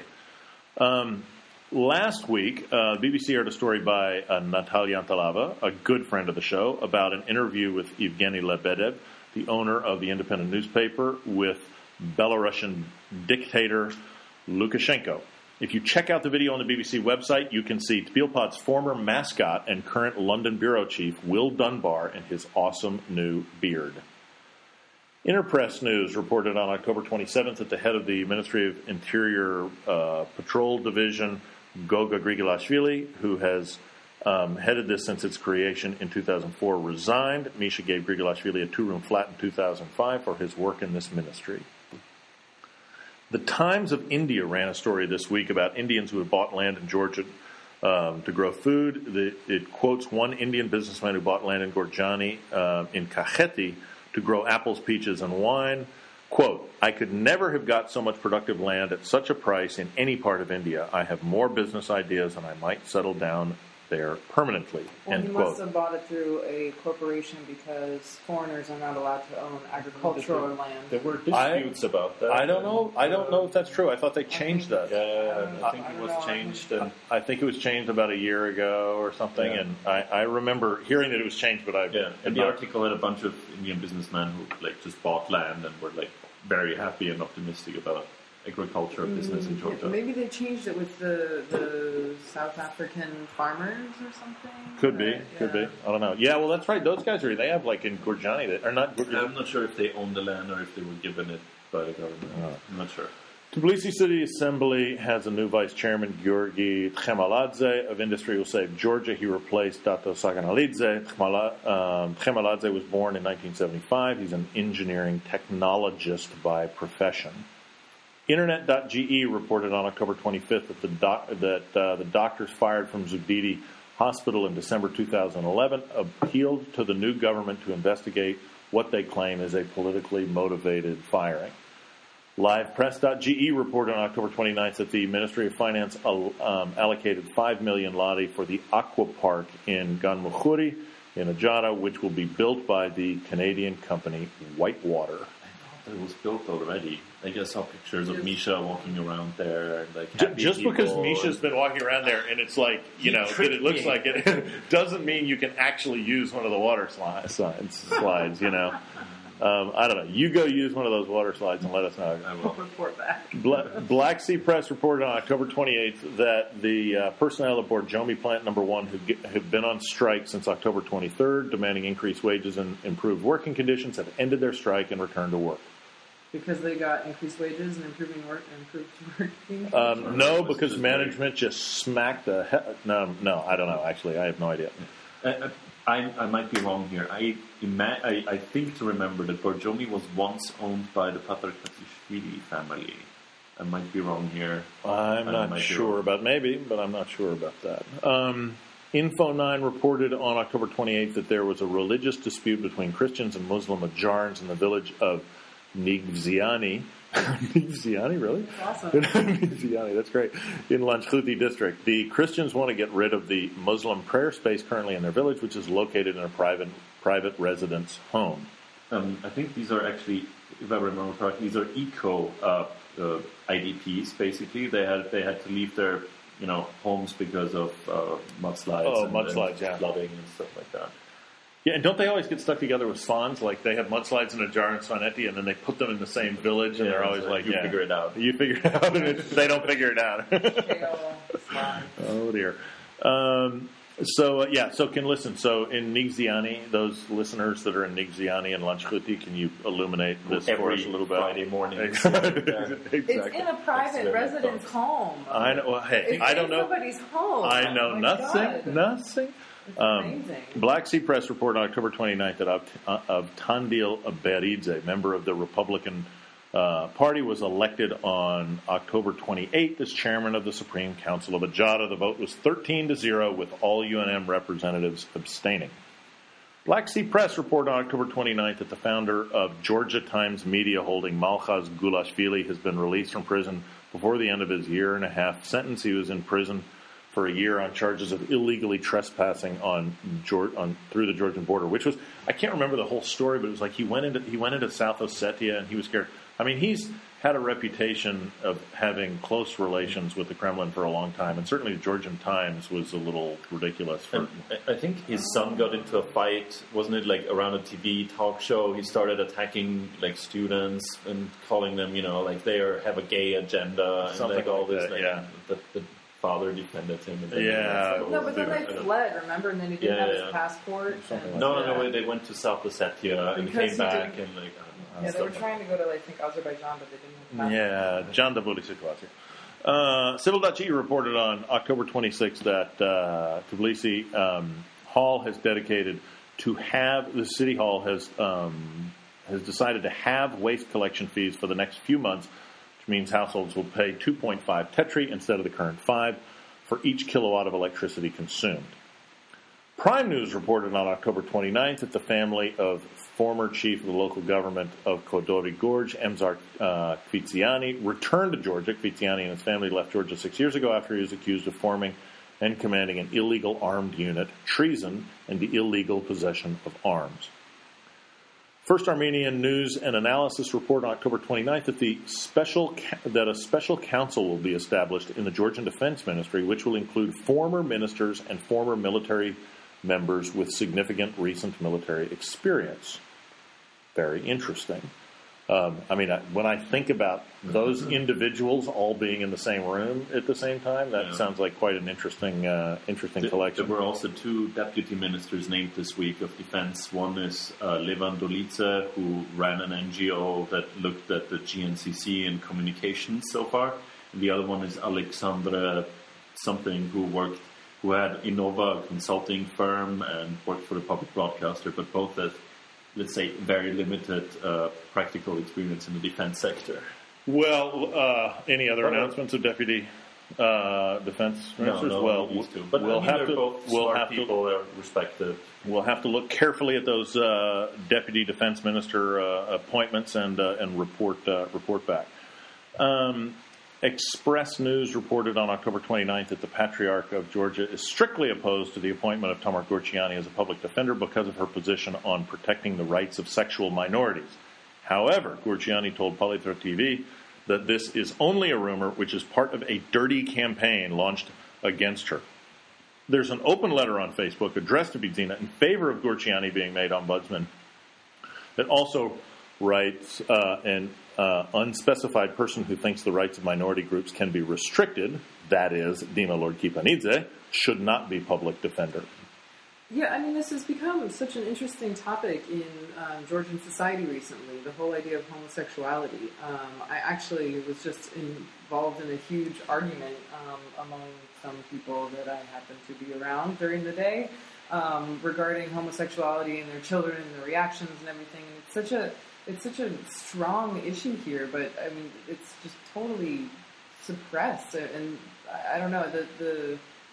Last week, BBC aired a story by Natalia Antalava, a good friend of the show, about an interview with Evgeny Lebedev, the owner of the independent newspaper, with Belarusian dictator Lukashenko. If you check out the video on the BBC website, you can see Tbilpot's former mascot and current London bureau chief, Will Dunbar, and his awesome new beard. Interpress News reported on October 27th that the head of the Ministry of Interior Patrol Division, Goga Grigilashvili, who has headed this since its creation in 2004, resigned. Misha gave Grigilashvili a 2-room flat in 2005 for his work in this ministry. The Times of India ran a story this week about Indians who had bought land in Georgia to grow food. It quotes one Indian businessman who bought land in Gorjani in Kakheti to grow apples, peaches, and wine. Quote, I could never have got so much productive land at such a price in any part of India. I have more business ideas and I might settle down there permanently. Well, he must have bought it through a corporation because foreigners are not allowed to own agricultural land. There were disputes about that. I don't know. I don't know if that's true. I thought they changed that. I think it was changed. And I think it was changed about a year ago or something. Yeah. And I remember hearing that it was changed, but and the article had a bunch of Indian businessmen who just bought land and were very happy and optimistic about agriculture business in Georgia. Maybe they changed it with the South African farmers or something. Could be. I don't know. Yeah, well, that's right. Those guys they have in Gorjani that are not. I'm not sure if they own the land or if they were given it by the government. I'm not sure. Tbilisi City Assembly has a new vice chairman, Georgi Tkhemeladze of Industry Will Save Georgia. He replaced Dato Saganalidze. Tkhemeladze was born in 1975. He's an engineering technologist by profession. Internet.ge reported on October 25th that the doctors fired from Zugdidi Hospital in December 2011 appealed to the new government to investigate what they claim is a politically motivated firing. LivePress.ge reported on October 29th that the Ministry of Finance allocated 5 million lari for the aqua park in Ganmukhuri in Ajara, which will be built by the Canadian company Whitewater. It was built already. I just saw pictures of Misha walking around there. Just because Misha's been walking around there and it's that it looks like it doesn't mean you can actually use one of the water slides. I don't know. You go use one of those water slides and let us know. I will report back. Black Sea Press reported on October 28th that the personnel aboard Jomi Plant No. 1 who have been on strike since October 23rd, demanding increased wages and improved working conditions, have ended their strike and returned to work. Because they got increased wages and improved working? No, because management just smacked the head. No, I don't know. Actually, I have no idea. I might be wrong here. I think to remember that Borjomi was once owned by the Patarkatishvili family. I might be wrong here. I'm not sure about maybe, but I'm not sure about that. Info9 reported on October 28th that there was a religious dispute between Christians and Muslim Ajars in the village of Nigziani. Nigziani, really? That's awesome. Nigziani, that's great. In Lanchkhuti district. The Christians want to get rid of the Muslim prayer space currently in their village, which is located in a private residence home. I think these are actually, if I remember correctly, these are eco IDPs. Basically, they had to leave their homes because of mudslides, and flooding and stuff like that. Yeah, and don't they always get stuck together with swans? Like they have mudslides in a jar in Svanetti, and then they put them in the same village, and they're always like, you figure it out. You figure it out, and they don't figure it out. Oh, dear. So can listen. So in Nigziani, those listeners that are in Nigziani and Lanchkhuti, can you illuminate this for us a little bit? Friday morning. Exactly. It's in a private residence home. I know. Well, hey, I don't know. Somebody's home. I know nothing. Nothing. It's amazing. Black Sea Press reported on October 29th that Tandil Beridze, member of the Republican Party, was elected on October 28th as chairman of the Supreme Council of Ajara. The vote was 13-0, with all UNM representatives abstaining. Black Sea Press reported on October 29th that the founder of Georgia Times Media Holding, Malchaz Gulashvili, has been released from prison before the end of his year-and-a-half sentence. He was in prison for a year on charges of illegally trespassing through the Georgian border, which was, I can't remember the whole story, but it was like he went into South Ossetia and he was scared. I mean, he's had a reputation of having close relations with the Kremlin for a long time, and certainly the Georgian Times was a little ridiculous. I think his son got into a fight, wasn't it, like around a TV talk show? He started attacking like students and calling them, they have a gay agenda and something like all this. The father defended him. But then they fled, remember? And then he didn't have his passport. No, they went to South Ossetia and came back and like. They were trying to go to, I think, Azerbaijan, but they didn't have passport. John Davudi Situatia. Civil.ge reported on October 26th that Tbilisi Hall has dedicated to have, the City Hall has decided to have waste collection fees for the next few months, which means households will pay 2.5 tetri instead of the current 5 for each kilowatt of electricity consumed. Prime News reported on October 29th that the family of former chief of the local government of Kodori Gorge, Emzar Kvitsiani, returned to Georgia. Kvitsiani and his family left Georgia 6 years ago after he was accused of forming and commanding an illegal armed unit, treason, and the illegal possession of arms. First Armenian News and Analysis report on October 29th that a special council will be established in the Georgian Defense Ministry, which will include former ministers and former military members with significant recent military experience. Very interesting. When I think about those individuals all being in the same room at the same time, that sounds like quite an interesting collection. There were also two deputy ministers named this week of defense. One is Levan Dolice, who ran an NGO that looked at the GNCC and communications so far. And the other one is Alexandra something, who had Innova, a consulting firm, and worked for the public broadcaster, but both have, let's say, very limited practical experience in the defense sector. Well, any other announcements of deputy defense ministers? No, these two. But we'll have to people are respected. We'll have to look carefully at those deputy defense minister appointments and report back. Express News reported on October 29th that the Patriarch of Georgia is strictly opposed to the appointment of Tamar Gorchiani as a public defender because of her position on protecting the rights of sexual minorities. However, Gorchiani told Polytro TV that this is only a rumor which is part of a dirty campaign launched against her. There's an open letter on Facebook addressed to Bidzina in favor of Gorchiani being made ombudsman that also writes an unspecified person who thinks the rights of minority groups can be restricted, that is, Dina Lord Kipanidze, should not be public defender. Yeah, this has become such an interesting topic in Georgian society recently, the whole idea of homosexuality. I actually was just involved in a huge argument among some people that I happened to be around during the day regarding homosexuality and their children and their reactions and everything. And it's such a strong issue here, but it's just totally suppressed. And I don't know,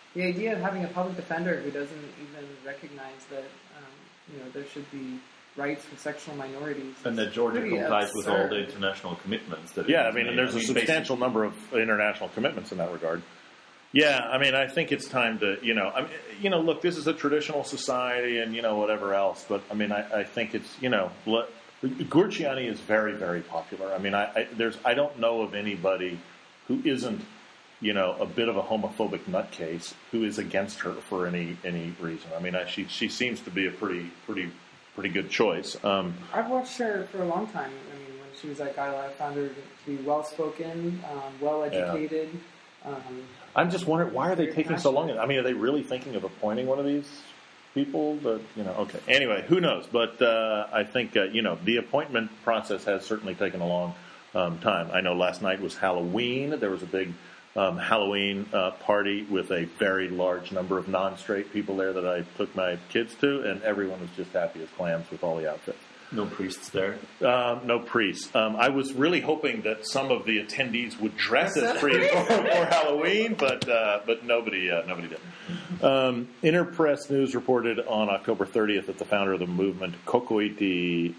the idea of having a public defender who doesn't even recognize that there should be rights for sexual minorities. And that Georgia complies with all the international commitments. That and there's a substantial number of international commitments in that regard. Yeah, I mean, I think it's time to, look, this is a traditional society and, whatever else. But, I mean, I think it's, Gurchiani is very, very popular. I mean, I don't know of anybody who isn't, a bit of a homophobic nutcase who is against her for any reason. I mean, she seems to be a pretty good choice. I've watched her for a long time. I mean, when she was at Gala, I found her to be well-spoken, well-educated. Yeah. I'm just wondering, why are they taking so long? I mean, are they really thinking of appointing one of these people? Okay. Anyway, who knows? But I think, the appointment process has certainly taken a long time. I know last night was Halloween. There was a big Halloween party with a very large number of non-straight people there that I took my kids to, and everyone was just happy as clams with all the outfits. No priests there? No priests. I was really hoping that some of the attendees would dress as priests for Halloween, but nobody did. Interpress News reported on October 30th that the founder of the movement, Kokoiti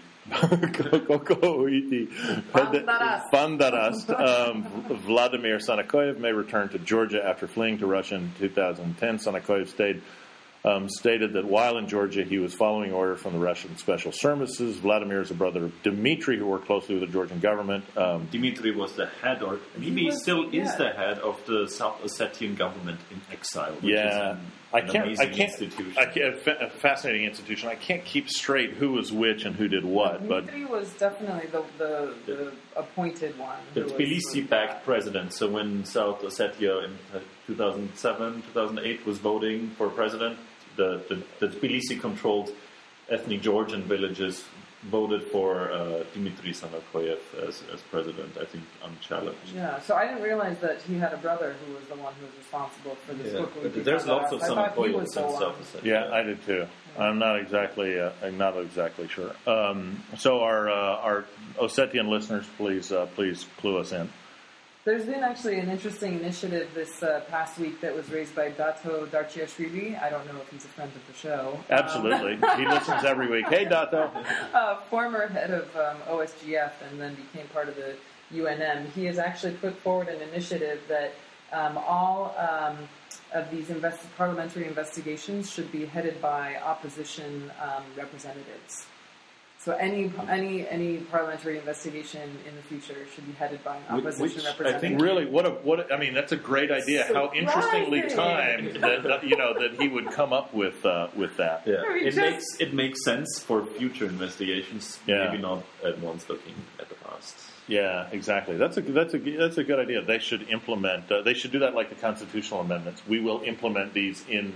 Bandarast, Vladimir Sanakoyev, may return to Georgia after fleeing to Russia in 2010. Sanakoyev stated that while in Georgia, he was following order from the Russian Special Services. Vladimir is a brother of Dmitry, who worked closely with the Georgian government. Dmitry was the head, or maybe he still is the head of the South Ossetian government in exile. Which is an institution. A fascinating institution. I can't keep straight who was which and who did what. Dmitry was definitely the appointed one. The Tbilisi-backed president. So when South Ossetia in 2007, 2008 was voting for president, the Tbilisi-controlled ethnic Georgian villages voted for Dmitry Sanakoyev as president, I think, unchallenged. Yeah, so I didn't realize that he had a brother who was the one who was responsible for this book. But there's lots of Sanakoyevs in South Ossetia. Yeah, I did too. I'm not exactly sure. So our Ossetian listeners, please clue us in. There's been actually an interesting initiative this past week that was raised by Dato Darchiashvili. I don't know if he's a friend of the show. Absolutely. He listens every week. Hey, Dato. Former head of OSGF and then became part of the UNM. He has actually put forward an initiative that all of these parliamentary investigations should be headed by opposition representatives. So any parliamentary investigation in the future should be headed by an opposition representative. I think really, I mean, that's a great idea. How interestingly timed that he would come up with that. Yeah, it makes sense for future investigations. Yeah. Maybe not at once looking at the past. Yeah, exactly. That's a good idea. They should implement. They should do that like the constitutional amendments. We will implement these in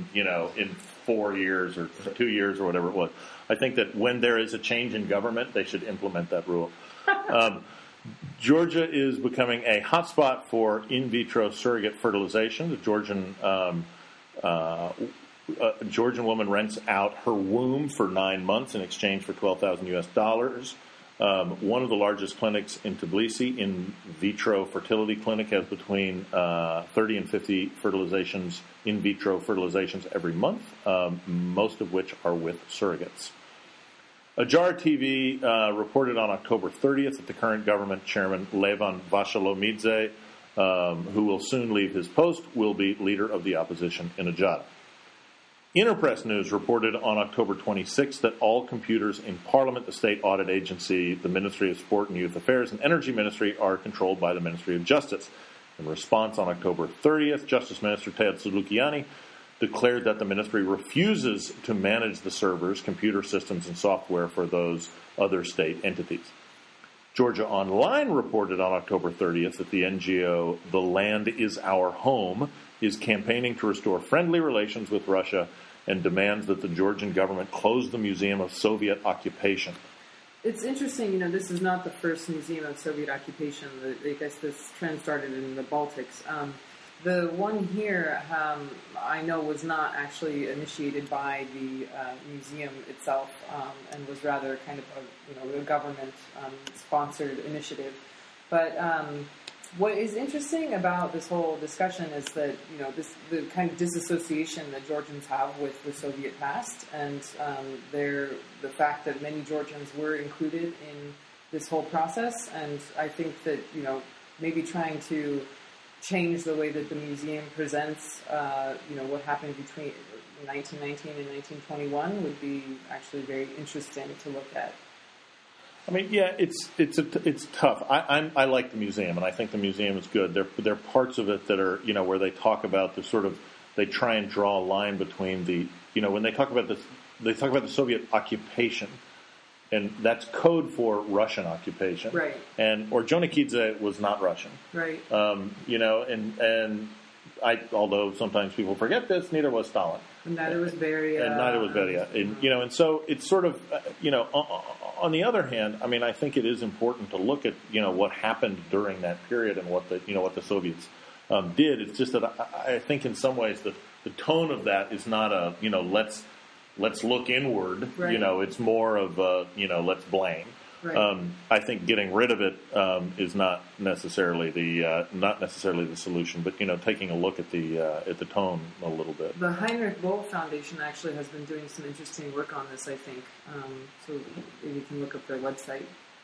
4 years or 2 years or whatever it was. I think that when there is a change in government, they should implement that rule. Georgia is becoming a hotspot for in vitro surrogate fertilization. The Georgian woman rents out her womb for 9 months in exchange for $12,000. One of the largest clinics in Tbilisi, in vitro fertility clinic, has between 30 and 50 in vitro fertilizations every month, most of which are with surrogates. Ajar TV reported on October 30th that the current government chairman, Levan Vashalomidze, who will soon leave his post, will be leader of the opposition in Ajar. Interpress News reported on October 26th that all computers in Parliament, the State Audit Agency, the Ministry of Sport and Youth Affairs, and Energy Ministry are controlled by the Ministry of Justice. In response, on October 30th, Justice Minister Ted Sulukyan declared that the ministry refuses to manage the servers, computer systems, and software for those other state entities. Georgia Online reported on October 30th that the NGO The Land Is Our Home is campaigning to restore friendly relations with Russia and demands that the Georgian government close the Museum of Soviet Occupation. It's interesting, this is not the first museum of Soviet occupation. I guess this trend started in the Baltics. The one here, I know, was not actually initiated by the museum itself, and was rather kind of a government-sponsored initiative. But What is interesting about this whole discussion is that, the kind of disassociation that Georgians have with the Soviet past, and the fact that many Georgians were included in this whole process. And I think that, maybe trying to change the way that the museum presents, what happened between 1919 and 1921 would be actually very interesting to look at. I mean, yeah, it's tough. I like the museum, and I think the museum is good. There are parts of it that are, where they talk about they try and draw a line between when they talk about they talk about the Soviet occupation, and that's code for Russian occupation. Right. And Ordzhonikidze was not Russian. Right. And although sometimes people forget this, neither was Stalin. And neither was Beria. And neither was Beria. And so it's sort of, on the other hand, I mean, I think it is important to look at, what happened during that period and what the Soviets did. It's just that I think in some ways the tone of that is not a, let's look inward. Right. It's more of a, let's blame. Right. I think getting rid of it is not necessarily the solution, but taking a look at the tone a little bit. The Heinrich Boll Foundation actually has been doing some interesting work on this, I think. So you can look up their website.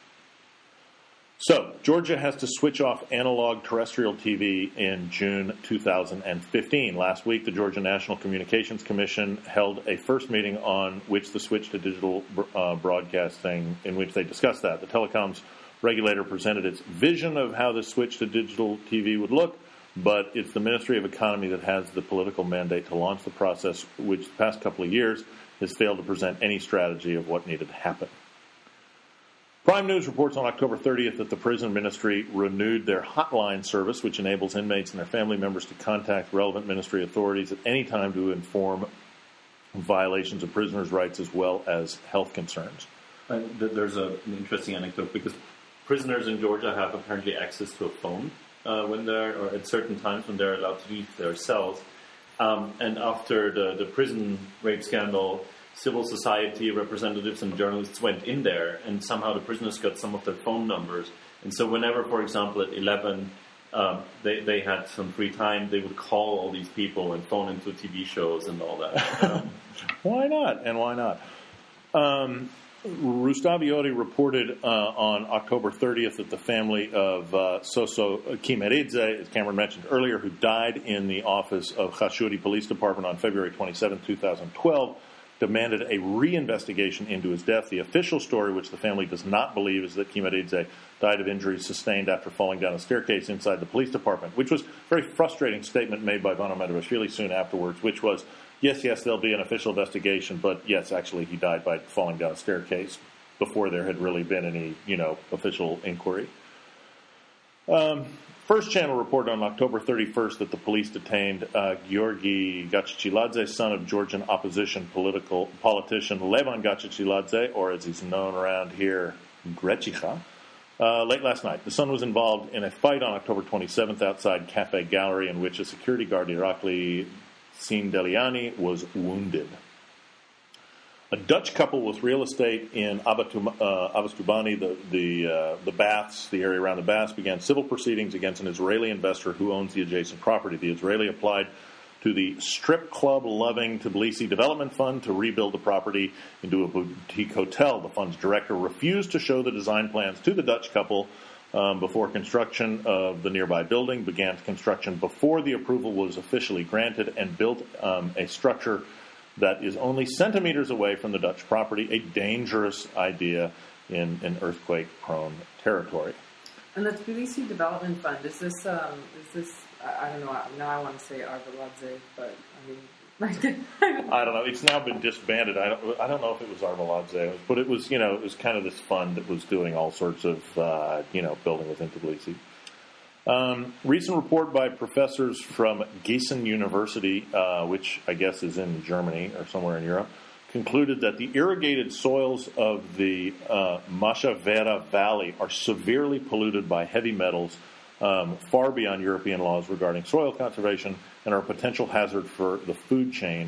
So, Georgia has to switch off analog terrestrial TV in June 2015. Last week, the Georgia National Communications Commission held a first meeting on which the switch to digital broadcasting, in which they discussed that. The telecoms regulator presented its vision of how the switch to digital TV would look, but it's the Ministry of Economy that has the political mandate to launch the process, which the past couple of years has failed to present any strategy of what needed to happen. Prime News reports on October 30th that the prison ministry renewed their hotline service, which enables inmates and their family members to contact relevant ministry authorities at any time to inform violations of prisoners' rights as well as health concerns. There's an interesting anecdote because prisoners in Georgia have apparently access to a phone or at certain times when they're allowed to leave their cells. And after the prison rape scandal, civil society representatives and journalists went in there, and somehow the prisoners got some of their phone numbers. And so whenever, for example, at 11, they had some free time, they would call all these people and phone into TV shows and all that. Why not? And why not? Rustavioti reported on October 30th that the family of Soso Kimeridze, as Cameron mentioned earlier, who died in the office of Khashuri Police Department on February 27, 2012, demanded a reinvestigation into his death. The official story, which the family does not believe, is that Kimeridze died of injuries sustained after falling down a staircase inside the police department, which was a very frustrating statement made by Vano Medvashvili soon afterwards, which was, yes, there'll be an official investigation, but yes, actually he died by falling down a staircase before there had really been any, official inquiry. First Channel reported on October 31st that the police detained Georgi Gachichiladze, son of Georgian opposition politician Levan Gachichiladze, or as he's known around here, Grechicha, late last night. The son was involved in a fight on October 27th outside Cafe Gallery in which a security guard, Irakli Sindeliani, was wounded. A Dutch couple with real estate in Abastubani, the baths, the area around the baths, began civil proceedings against an Israeli investor who owns the adjacent property. The Israeli applied to the strip club-loving Tbilisi Development Fund to rebuild the property into a boutique hotel. The fund's director refused to show the design plans to the Dutch couple before construction of the nearby building began. Construction before the approval was officially granted and built a structure that is only centimeters away from the Dutch property, a dangerous idea in an earthquake-prone territory. And the Tbilisi Development Fund, is this, I don't know, now I want to say Arveladze, but I mean... I don't know, it's now been disbanded. I don't know if it was Arveladze, but it was, it was kind of this fund that was doing all sorts of, building within Tbilisi. Recent report by professors from Gießen University, which I guess is in Germany or somewhere in Europe, concluded that the irrigated soils of the Mashawera Valley are severely polluted by heavy metals, far beyond European laws regarding soil conservation, and are a potential hazard for the food chain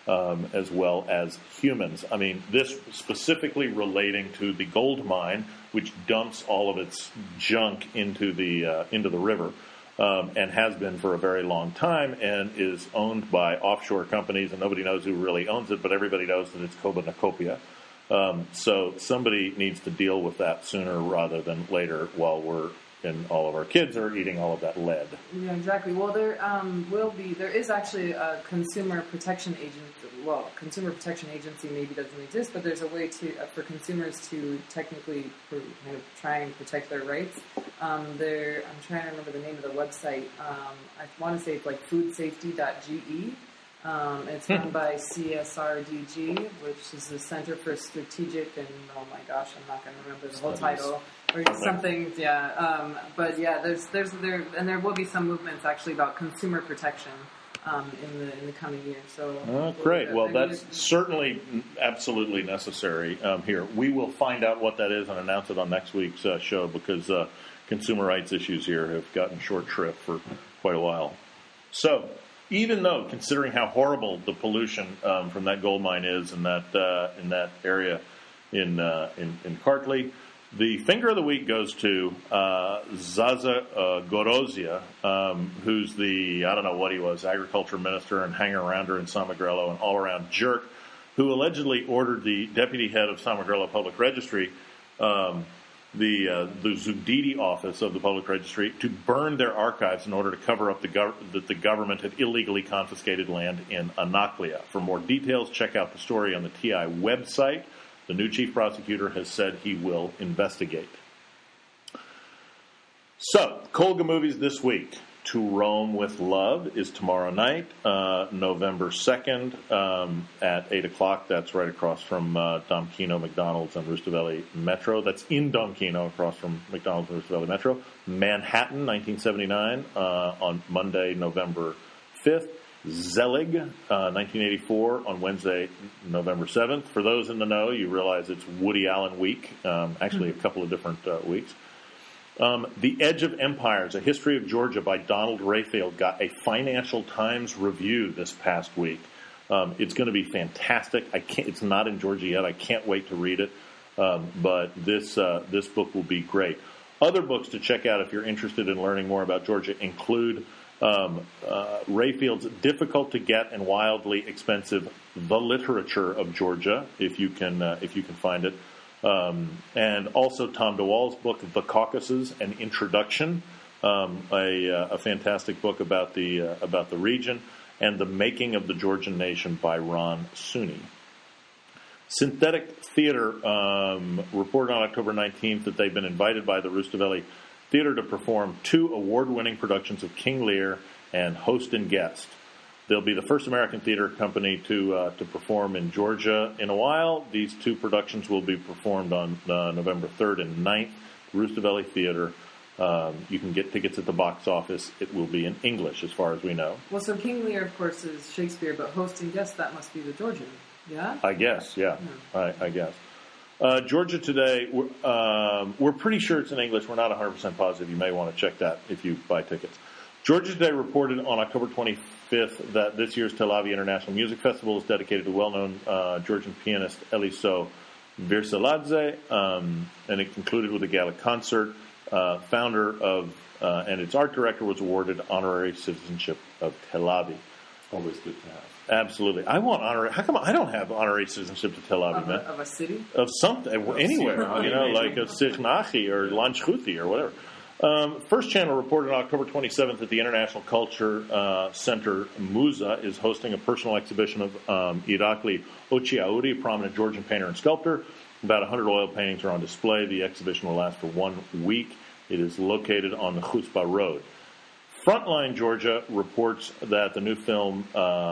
as well as humans. I mean, this specifically relating to the gold mine, which dumps all of its junk into the river, and has been for a very long time, and is owned by offshore companies, and nobody knows who really owns it, but everybody knows that it's Kobanicoppia. So somebody needs to deal with that sooner rather than later, while all of our kids are eating all of that lead. Yeah, exactly. Well, there is actually a consumer protection agency. Well, consumer protection agency maybe doesn't exist, but there's a way for consumers to technically kind of try and protect their rights. I'm trying to remember the name of the website. I want to say it's like foodsafety.ge. It's run by CSRDG, which is the Center for Strategic and, oh my gosh, I'm not going to remember the whole title. Or something, yeah. But yeah, there will be some movements actually about consumer protection in the coming year. So great. Well, that's certainly absolutely necessary here. We will find out what that is and announce it on next week's show, because consumer rights issues here have gotten short shrift for quite a while. So, even though, considering how horrible the pollution from that gold mine is in that area in Kartli, the finger of the week goes to Zaza Gorozia, who's I don't know what he was, agriculture minister and hanger-arounder in Samegrelo, an all-around jerk, who allegedly ordered the deputy head of Samegrelo Public Registry, the Zugdidi office of the Public Registry, to burn their archives in order to cover up that the government had illegally confiscated land in Anaklia. For more details, check out the story on the TI website. The new chief prosecutor has said he will investigate. So, Kolga movies this week. To Rome with Love is tomorrow night, November 2nd, at 8 o'clock. That's right across from Dom Kino, McDonald's, and Rustaveli Metro. That's in Dom Kino, across from McDonald's and Rustaveli Metro. Manhattan, 1979, on Monday, November 5th. Zelig, 1984, on Wednesday, November 7th. For those in the know, you realize it's Woody Allen week, actually a couple of different weeks. The Edge of Empires, A History of Georgia by Donald Rayfield, got a Financial Times review this past week. It's going to be fantastic. It's not in Georgia yet. I can't wait to read it, but this book will be great. Other books to check out if you're interested in learning more about Georgia include Rayfield's difficult to get and wildly expensive The Literature of Georgia, if you can find it, and also Tom DeWall's book The Caucasus, an Introduction, a fantastic book about the region, and The Making of the Georgian Nation by Ron Suney. Synthetic Theater reported on October 19th that they've been invited by the Rustaveli Theater to perform 2 award-winning productions of King Lear and Host and Guest. They'll be the first American theater company to perform in Georgia in a while. These 2 productions will be performed on November 3rd and 9th. Rustaveli Theater. You can get tickets at the box office. It will be in English, as far as we know. Well, so King Lear, of course, is Shakespeare, but Host and Guest, that must be the Georgian, yeah? I guess, yeah. I guess. Georgia Today, we're pretty sure it's in English. We're not 100% positive. You may want to check that if you buy tickets. Georgia Today reported on October 25th that this year's Tel Aviv International Music Festival is dedicated to well-known Georgian pianist Eliso Virsaladze, and it concluded with a gala concert. Founder of and its art director was awarded honorary citizenship of Tel Aviv. Always good to have. Absolutely. I want honorary. How come I don't have honorary citizenship to Tel Aviv, man? Of a city? Of something, anywhere. Like of Sichnachi or Lanchchuti or whatever. First Channel reported on October 27th that the International Culture Center, Musa, is hosting a personal exhibition of Irakli Ochiaouri, a prominent Georgian painter and sculptor. About 100 oil paintings are on display. The exhibition will last for 1 week. It is located on the Chutzpah Road. Frontline Georgia reports that the film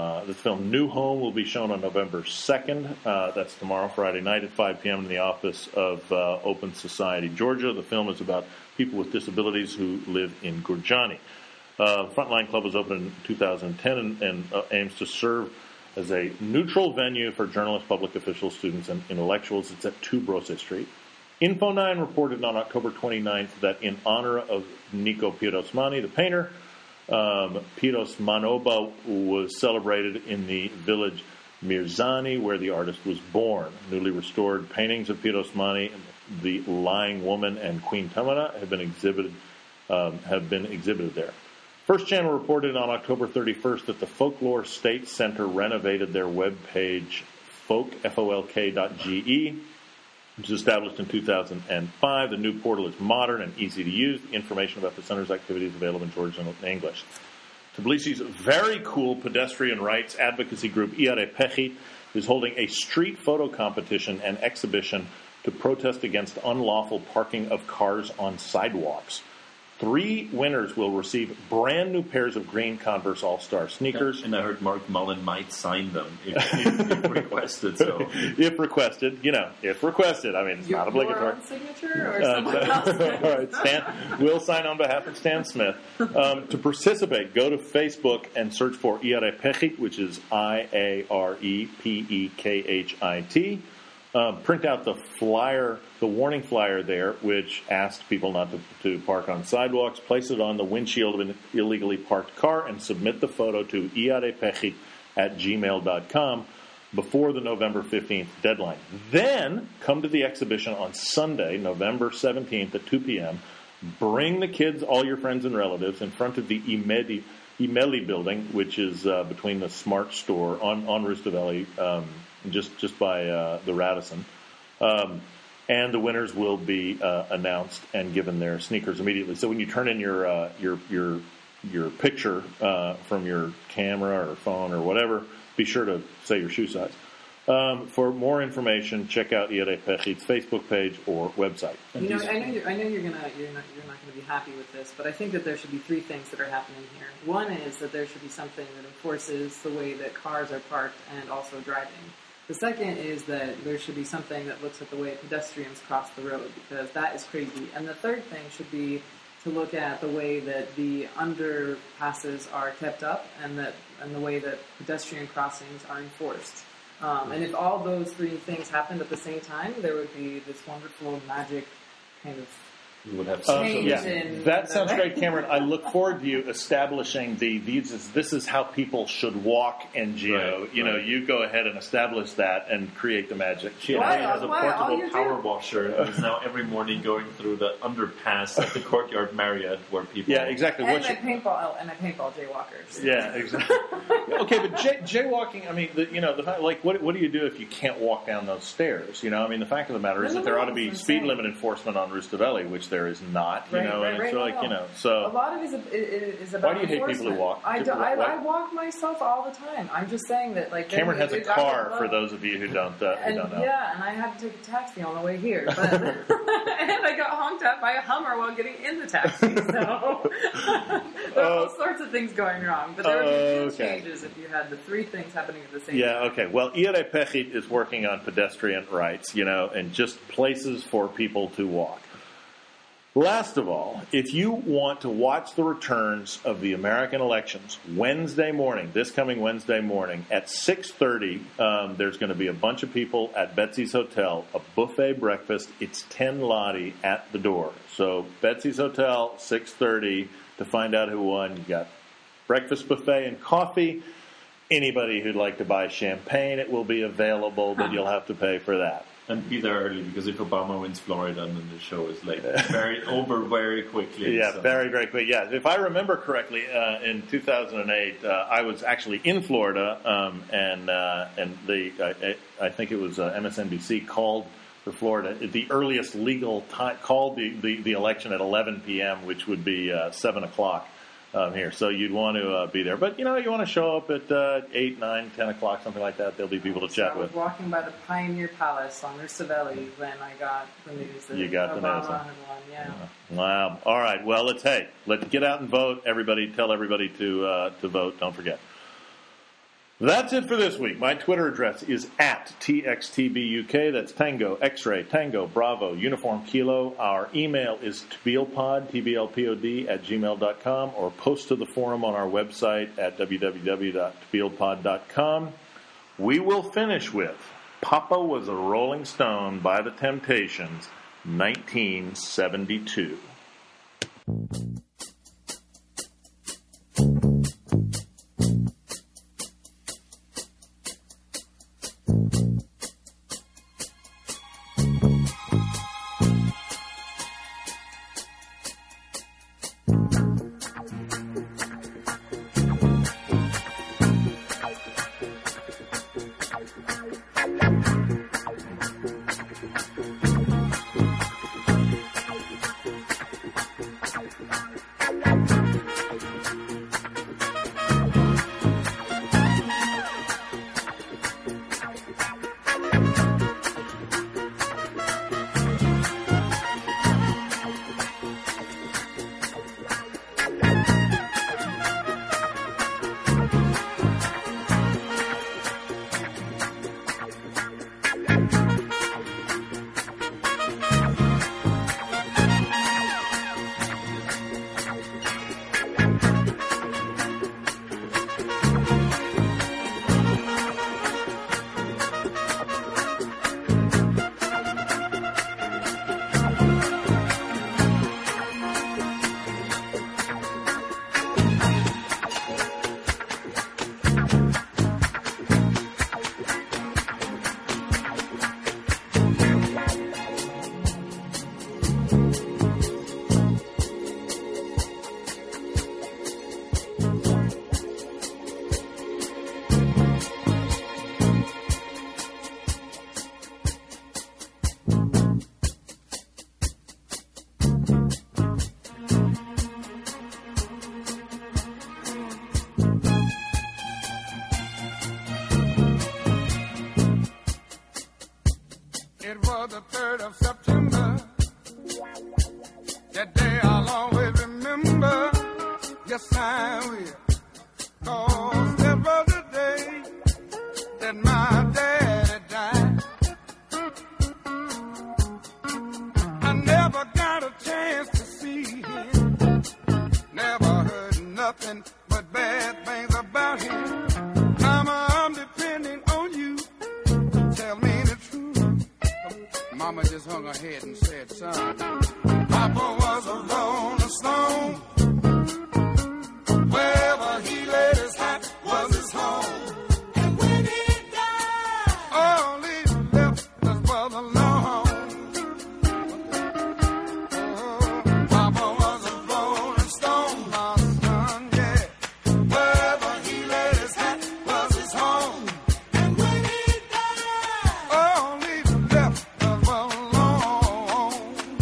New Home will be shown on November 2nd. That's tomorrow, Friday night at 5 p.m. in the office of Open Society Georgia. The film is about people with disabilities who live in Gurjani. Frontline Club was opened in 2010 and aims to serve as a neutral venue for journalists, public officials, students, and intellectuals. It's at 2 Brose Street. Info9 reported on October 29th that in honor of Nico Pirosmani, the painter, Pirosmanoba was celebrated in the village Mirzani, where the artist was born. Newly restored paintings of Pirosmani, the Lying Woman, and Queen Tamara have been exhibited there. First Channel reported on October 31st that the Folklore State Center renovated their webpage folk.ge, which was established in 2005. The new portal is modern and easy to use. The information about the center's activities is available in Georgian and English. Tbilisi's very cool pedestrian rights advocacy group Iare Pechit is holding a street photo competition and exhibition to protest against unlawful parking of cars on sidewalks. 3 winners will receive brand new pairs of green Converse All-Star sneakers. And I heard Mark Mullen might sign them if requested. So if requested. I mean, it's not obligatory. Your own signature or someone else's? All right, Stan will sign on behalf of Stan Smith. To participate, go to Facebook and search for Iare Pechit, which is IAREPEKHIT. Print out the flyer, the warning flyer there, which asked people not to park on sidewalks. Place it on the windshield of an illegally parked car and submit the photo to iarepechit@gmail.com before the November 15th deadline. Then come to the exhibition on Sunday, November 17th at 2 p.m. Bring the kids, all your friends and relatives, in front of the Imeli building, which is between the Smart Store on Rustaveli, just by the Radisson. And the winners will be announced and given their sneakers immediately. So when you turn in your picture from your camera or phone or whatever, be sure to say your shoe size. For more information, check out Iare Pechit's Facebook page or website. I know you're not going to be happy with this, but I think that there should be 3 things that are happening here. One is that there should be something that enforces the way that cars are parked and also driving. The second is that there should be something that looks at the way pedestrians cross the road, because that is crazy. And the third thing should be to look at the way that the underpasses are kept up and the way that pedestrian crossings are enforced. And if all those 3 things happened at the same time, there would be this wonderful magic kind of we would have that sounds great, Cameron. I look forward to you establishing this is how people should walk NGO. Right, you go ahead and establish that and create the magic. She has a portable power washer and is now every morning going through the underpass at the Courtyard Marriott where people... Yeah, exactly. And I paintball jaywalkers. Yeah, exactly. Okay, but jaywalking, I mean, the fact, like, what do you do if you can't walk down those stairs? I mean, the fact of the matter is that there ought to be speed limit enforcement on Rustaveli, which there is not, and it's like, so... A lot of it is about why do you hate people who walk? I walk myself all the time. I'm just saying that, like... Cameron has a car, for those of you who don't know. Yeah, and I had to take a taxi on the way here. But and I got honked at by a Hummer while getting in the taxi, so... there are all sorts of things going wrong. But there would be huge changes if you had the 3 things happening at the same time. Yeah, okay. Well, Iare Pechit is working on pedestrian rights, and just places for people to walk. Last of all, if you want to watch the returns of the American elections this coming Wednesday morning at 6:30, there's going to be a bunch of people at Betsy's Hotel, a buffet breakfast. It's 10 lari at the door. So Betsy's Hotel, 6:30 to find out who won. You got breakfast buffet and coffee. Anybody who'd like to buy champagne, it will be available, but you'll have to pay for that. And be there early, because if Obama wins Florida, then the show is late. Very quickly. Yeah, so. Very, very quick. Yeah, if I remember correctly, in 2008, I was actually in Florida, and I think it was MSNBC called for Florida at the earliest legal time, called the election at 11 p.m., which would be 7 o'clock. Here, so you'd want to be there, but you want to show up at 8, 9, 10 o'clock, something like that. There'll be people to chat with. I was walking by the Pioneer Palace on Rustaveli when I got the news that Obama had won. Yeah. Wow. All right. Well, let's get out and vote. Everybody, tell everybody to vote. Don't forget. That's it for this week. My Twitter address is @TXTBUK. That's Tango, X-Ray, Tango, Bravo, Uniform, Kilo. Our email is tblpod, TBLPOD, @gmail.com, or post to the forum on our website at www.tblpod.com. We will finish with Papa Was a Rolling Stone by the Temptations, 1972. 23rd of September. That day I'll always remember. Yes, I will. 'Cause that was the day that my daddy died. I never got a chance to see him. Never heard nothing but bad things about him. Mama, I'm depending on you. Tell me the truth. Mama just hung her head and said, son, Papa was a rolling stone. Wherever he laid his hat was his home. And when he died, all he left us was alone. Papa was a rolling stone, my son, yeah. Wherever he laid his hat was his home. And when he died, all he left us was alone.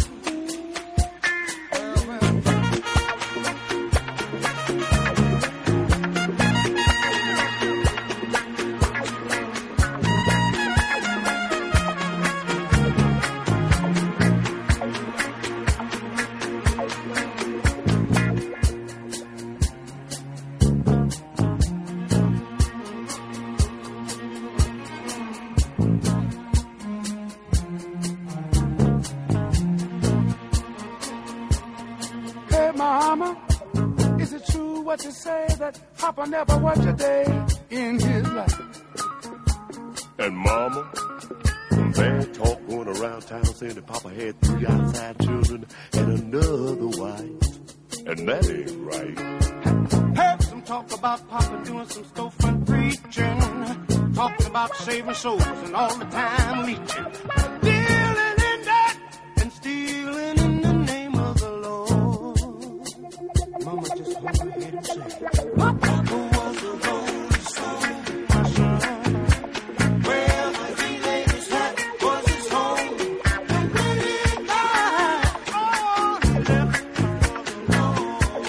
Hey, Mama, is it true what you say that Papa never worked a day in his life? And Mama, some bad talk going around town saying that Papa had 3 outside children and another wife. And that ain't right. Heard some talk about Papa doing some storefront preaching, talking about saving souls and all the time leeching, dealing in that and stealing in the name of the Lord. Mama just hung her head and said, Papa was a rolling stone, my son. Wherever he laid his hat was his home. And when he died, all he left was alone.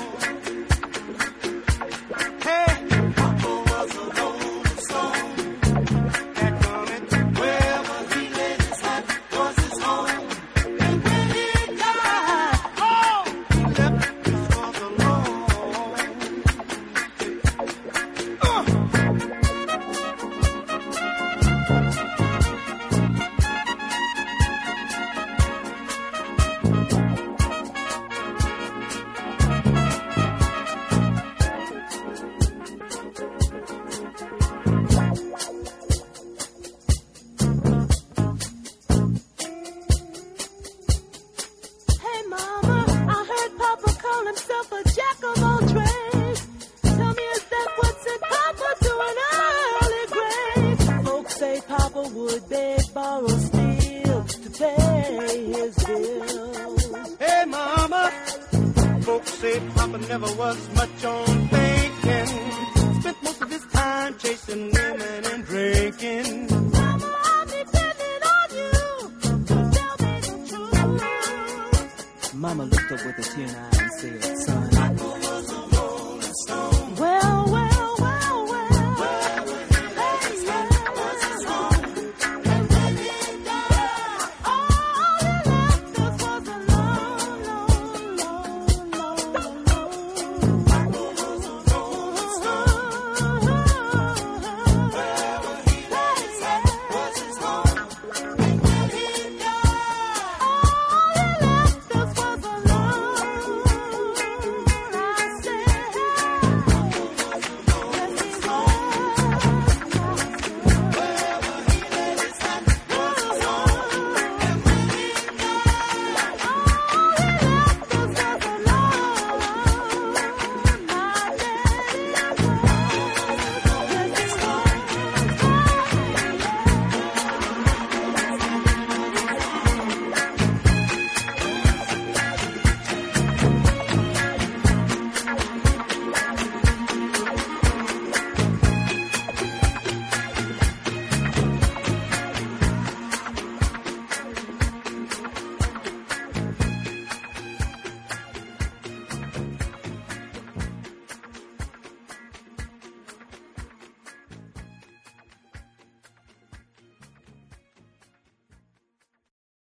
Hey, Papa was a rolling stone. That coming, wherever he laid his hat was his home. And when he died, all he left us was alone. Hey, Mama, I heard Papa call himself a jack of all trades. Tell me, is that what sent Papa to an early grave? Folks say Papa would beg, borrow, steal to pay his bills. Hey, Mama, folks say Papa never was much on thinking. Spent most of his time chasing women and drinking. Mama, I'm depending on you to tell me the truth. Mama looked up with a tear in her eye and said, son,